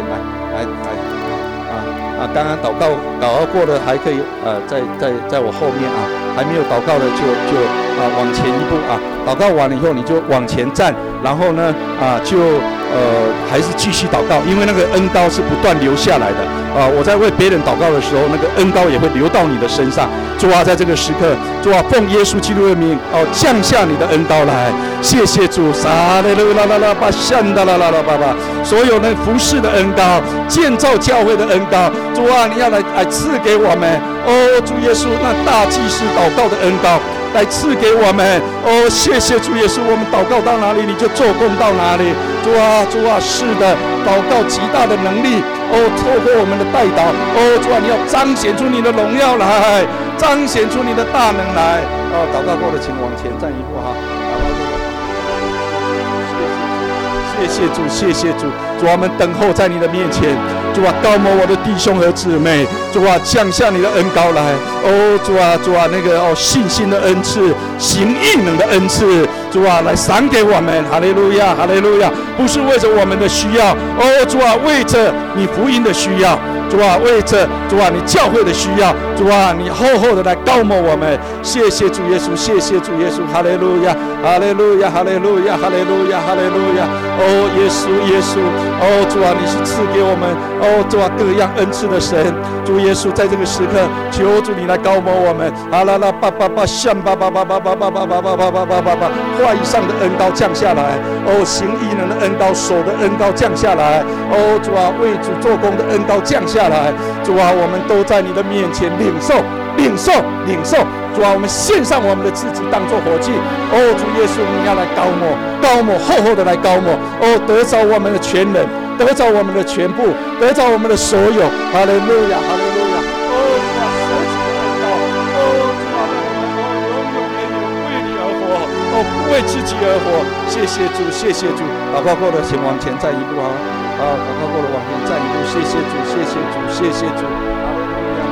刚刚祷告过的还可以在我后面还没有祷告的就往前一步祷告完了以后你就往前站，然后呢就还是继续祷告，因为那个恩膏是不断流下来的啊！我在为别人祷告的时候，那个恩膏也会流到你的身上。主啊，在这个时刻，主啊，奉耶稣基督的名，降下你的恩膏来。谢谢主，撒勒勒拉拉拉巴香达拉拉拉巴巴，所有那服侍的恩膏，建造教会的恩膏，主啊，你要来赐给我们。主耶稣，那大祭司祷告的恩膏。来赐给我们谢谢主耶稣，我们祷告到哪里，你就做工到哪里。主啊，主啊，是的，祷告极大的能力透过我们的代祷主啊，你要彰显出你的荣耀来，彰显出你的大能来祷告过的，请往前站一步哈。谢谢主，谢谢主，主啊，我们等候在你的面前。主啊，高摩我的弟兄和姊妹，主啊，降下你的恩膏来。主啊，主啊，那个信心的恩赐，行异能的恩赐，主啊，来赏给我们。哈利路亚，哈利路亚！不是为着我们的需要，主啊，为着你福音的需要。主啊，为着主啊，你教会的需要，主啊，你厚厚的来膏抹我们。谢谢主耶稣，谢谢主耶稣，哈利路亚，哈利路亚，哈利路亚，哈利路亚，哈利路亚。耶稣，耶稣，主啊，你是赐给我们主啊各样恩赐的神。主耶稣，在这个时刻，求主你来膏抹我们。啊啦啦叭叭叭，像叭叭叭叭叭叭叭叭叭叭叭叭叭叭，话语上的恩膏降下来。行异能的恩膏，手的恩膏降下来。主啊，为主做工的恩膏降下来。主啊，我们都在你的面前领受，领受，领受。主啊，我们献上我们的自己当作活祭。主耶稣，你要来膏抹，膏抹，厚厚的来膏抹。得着我们的全人，得着我们的全部，得着我们的所有。哈利路亚，哈利路亚。主啊，舍己的恩膏。主啊，让我们永永远远为你而活，不为自己而活。谢谢主，谢谢主。祷告过的，请往前站一步啊！祷告过的往前站一步。谢谢主，谢谢主，谢谢主。哈利路亚。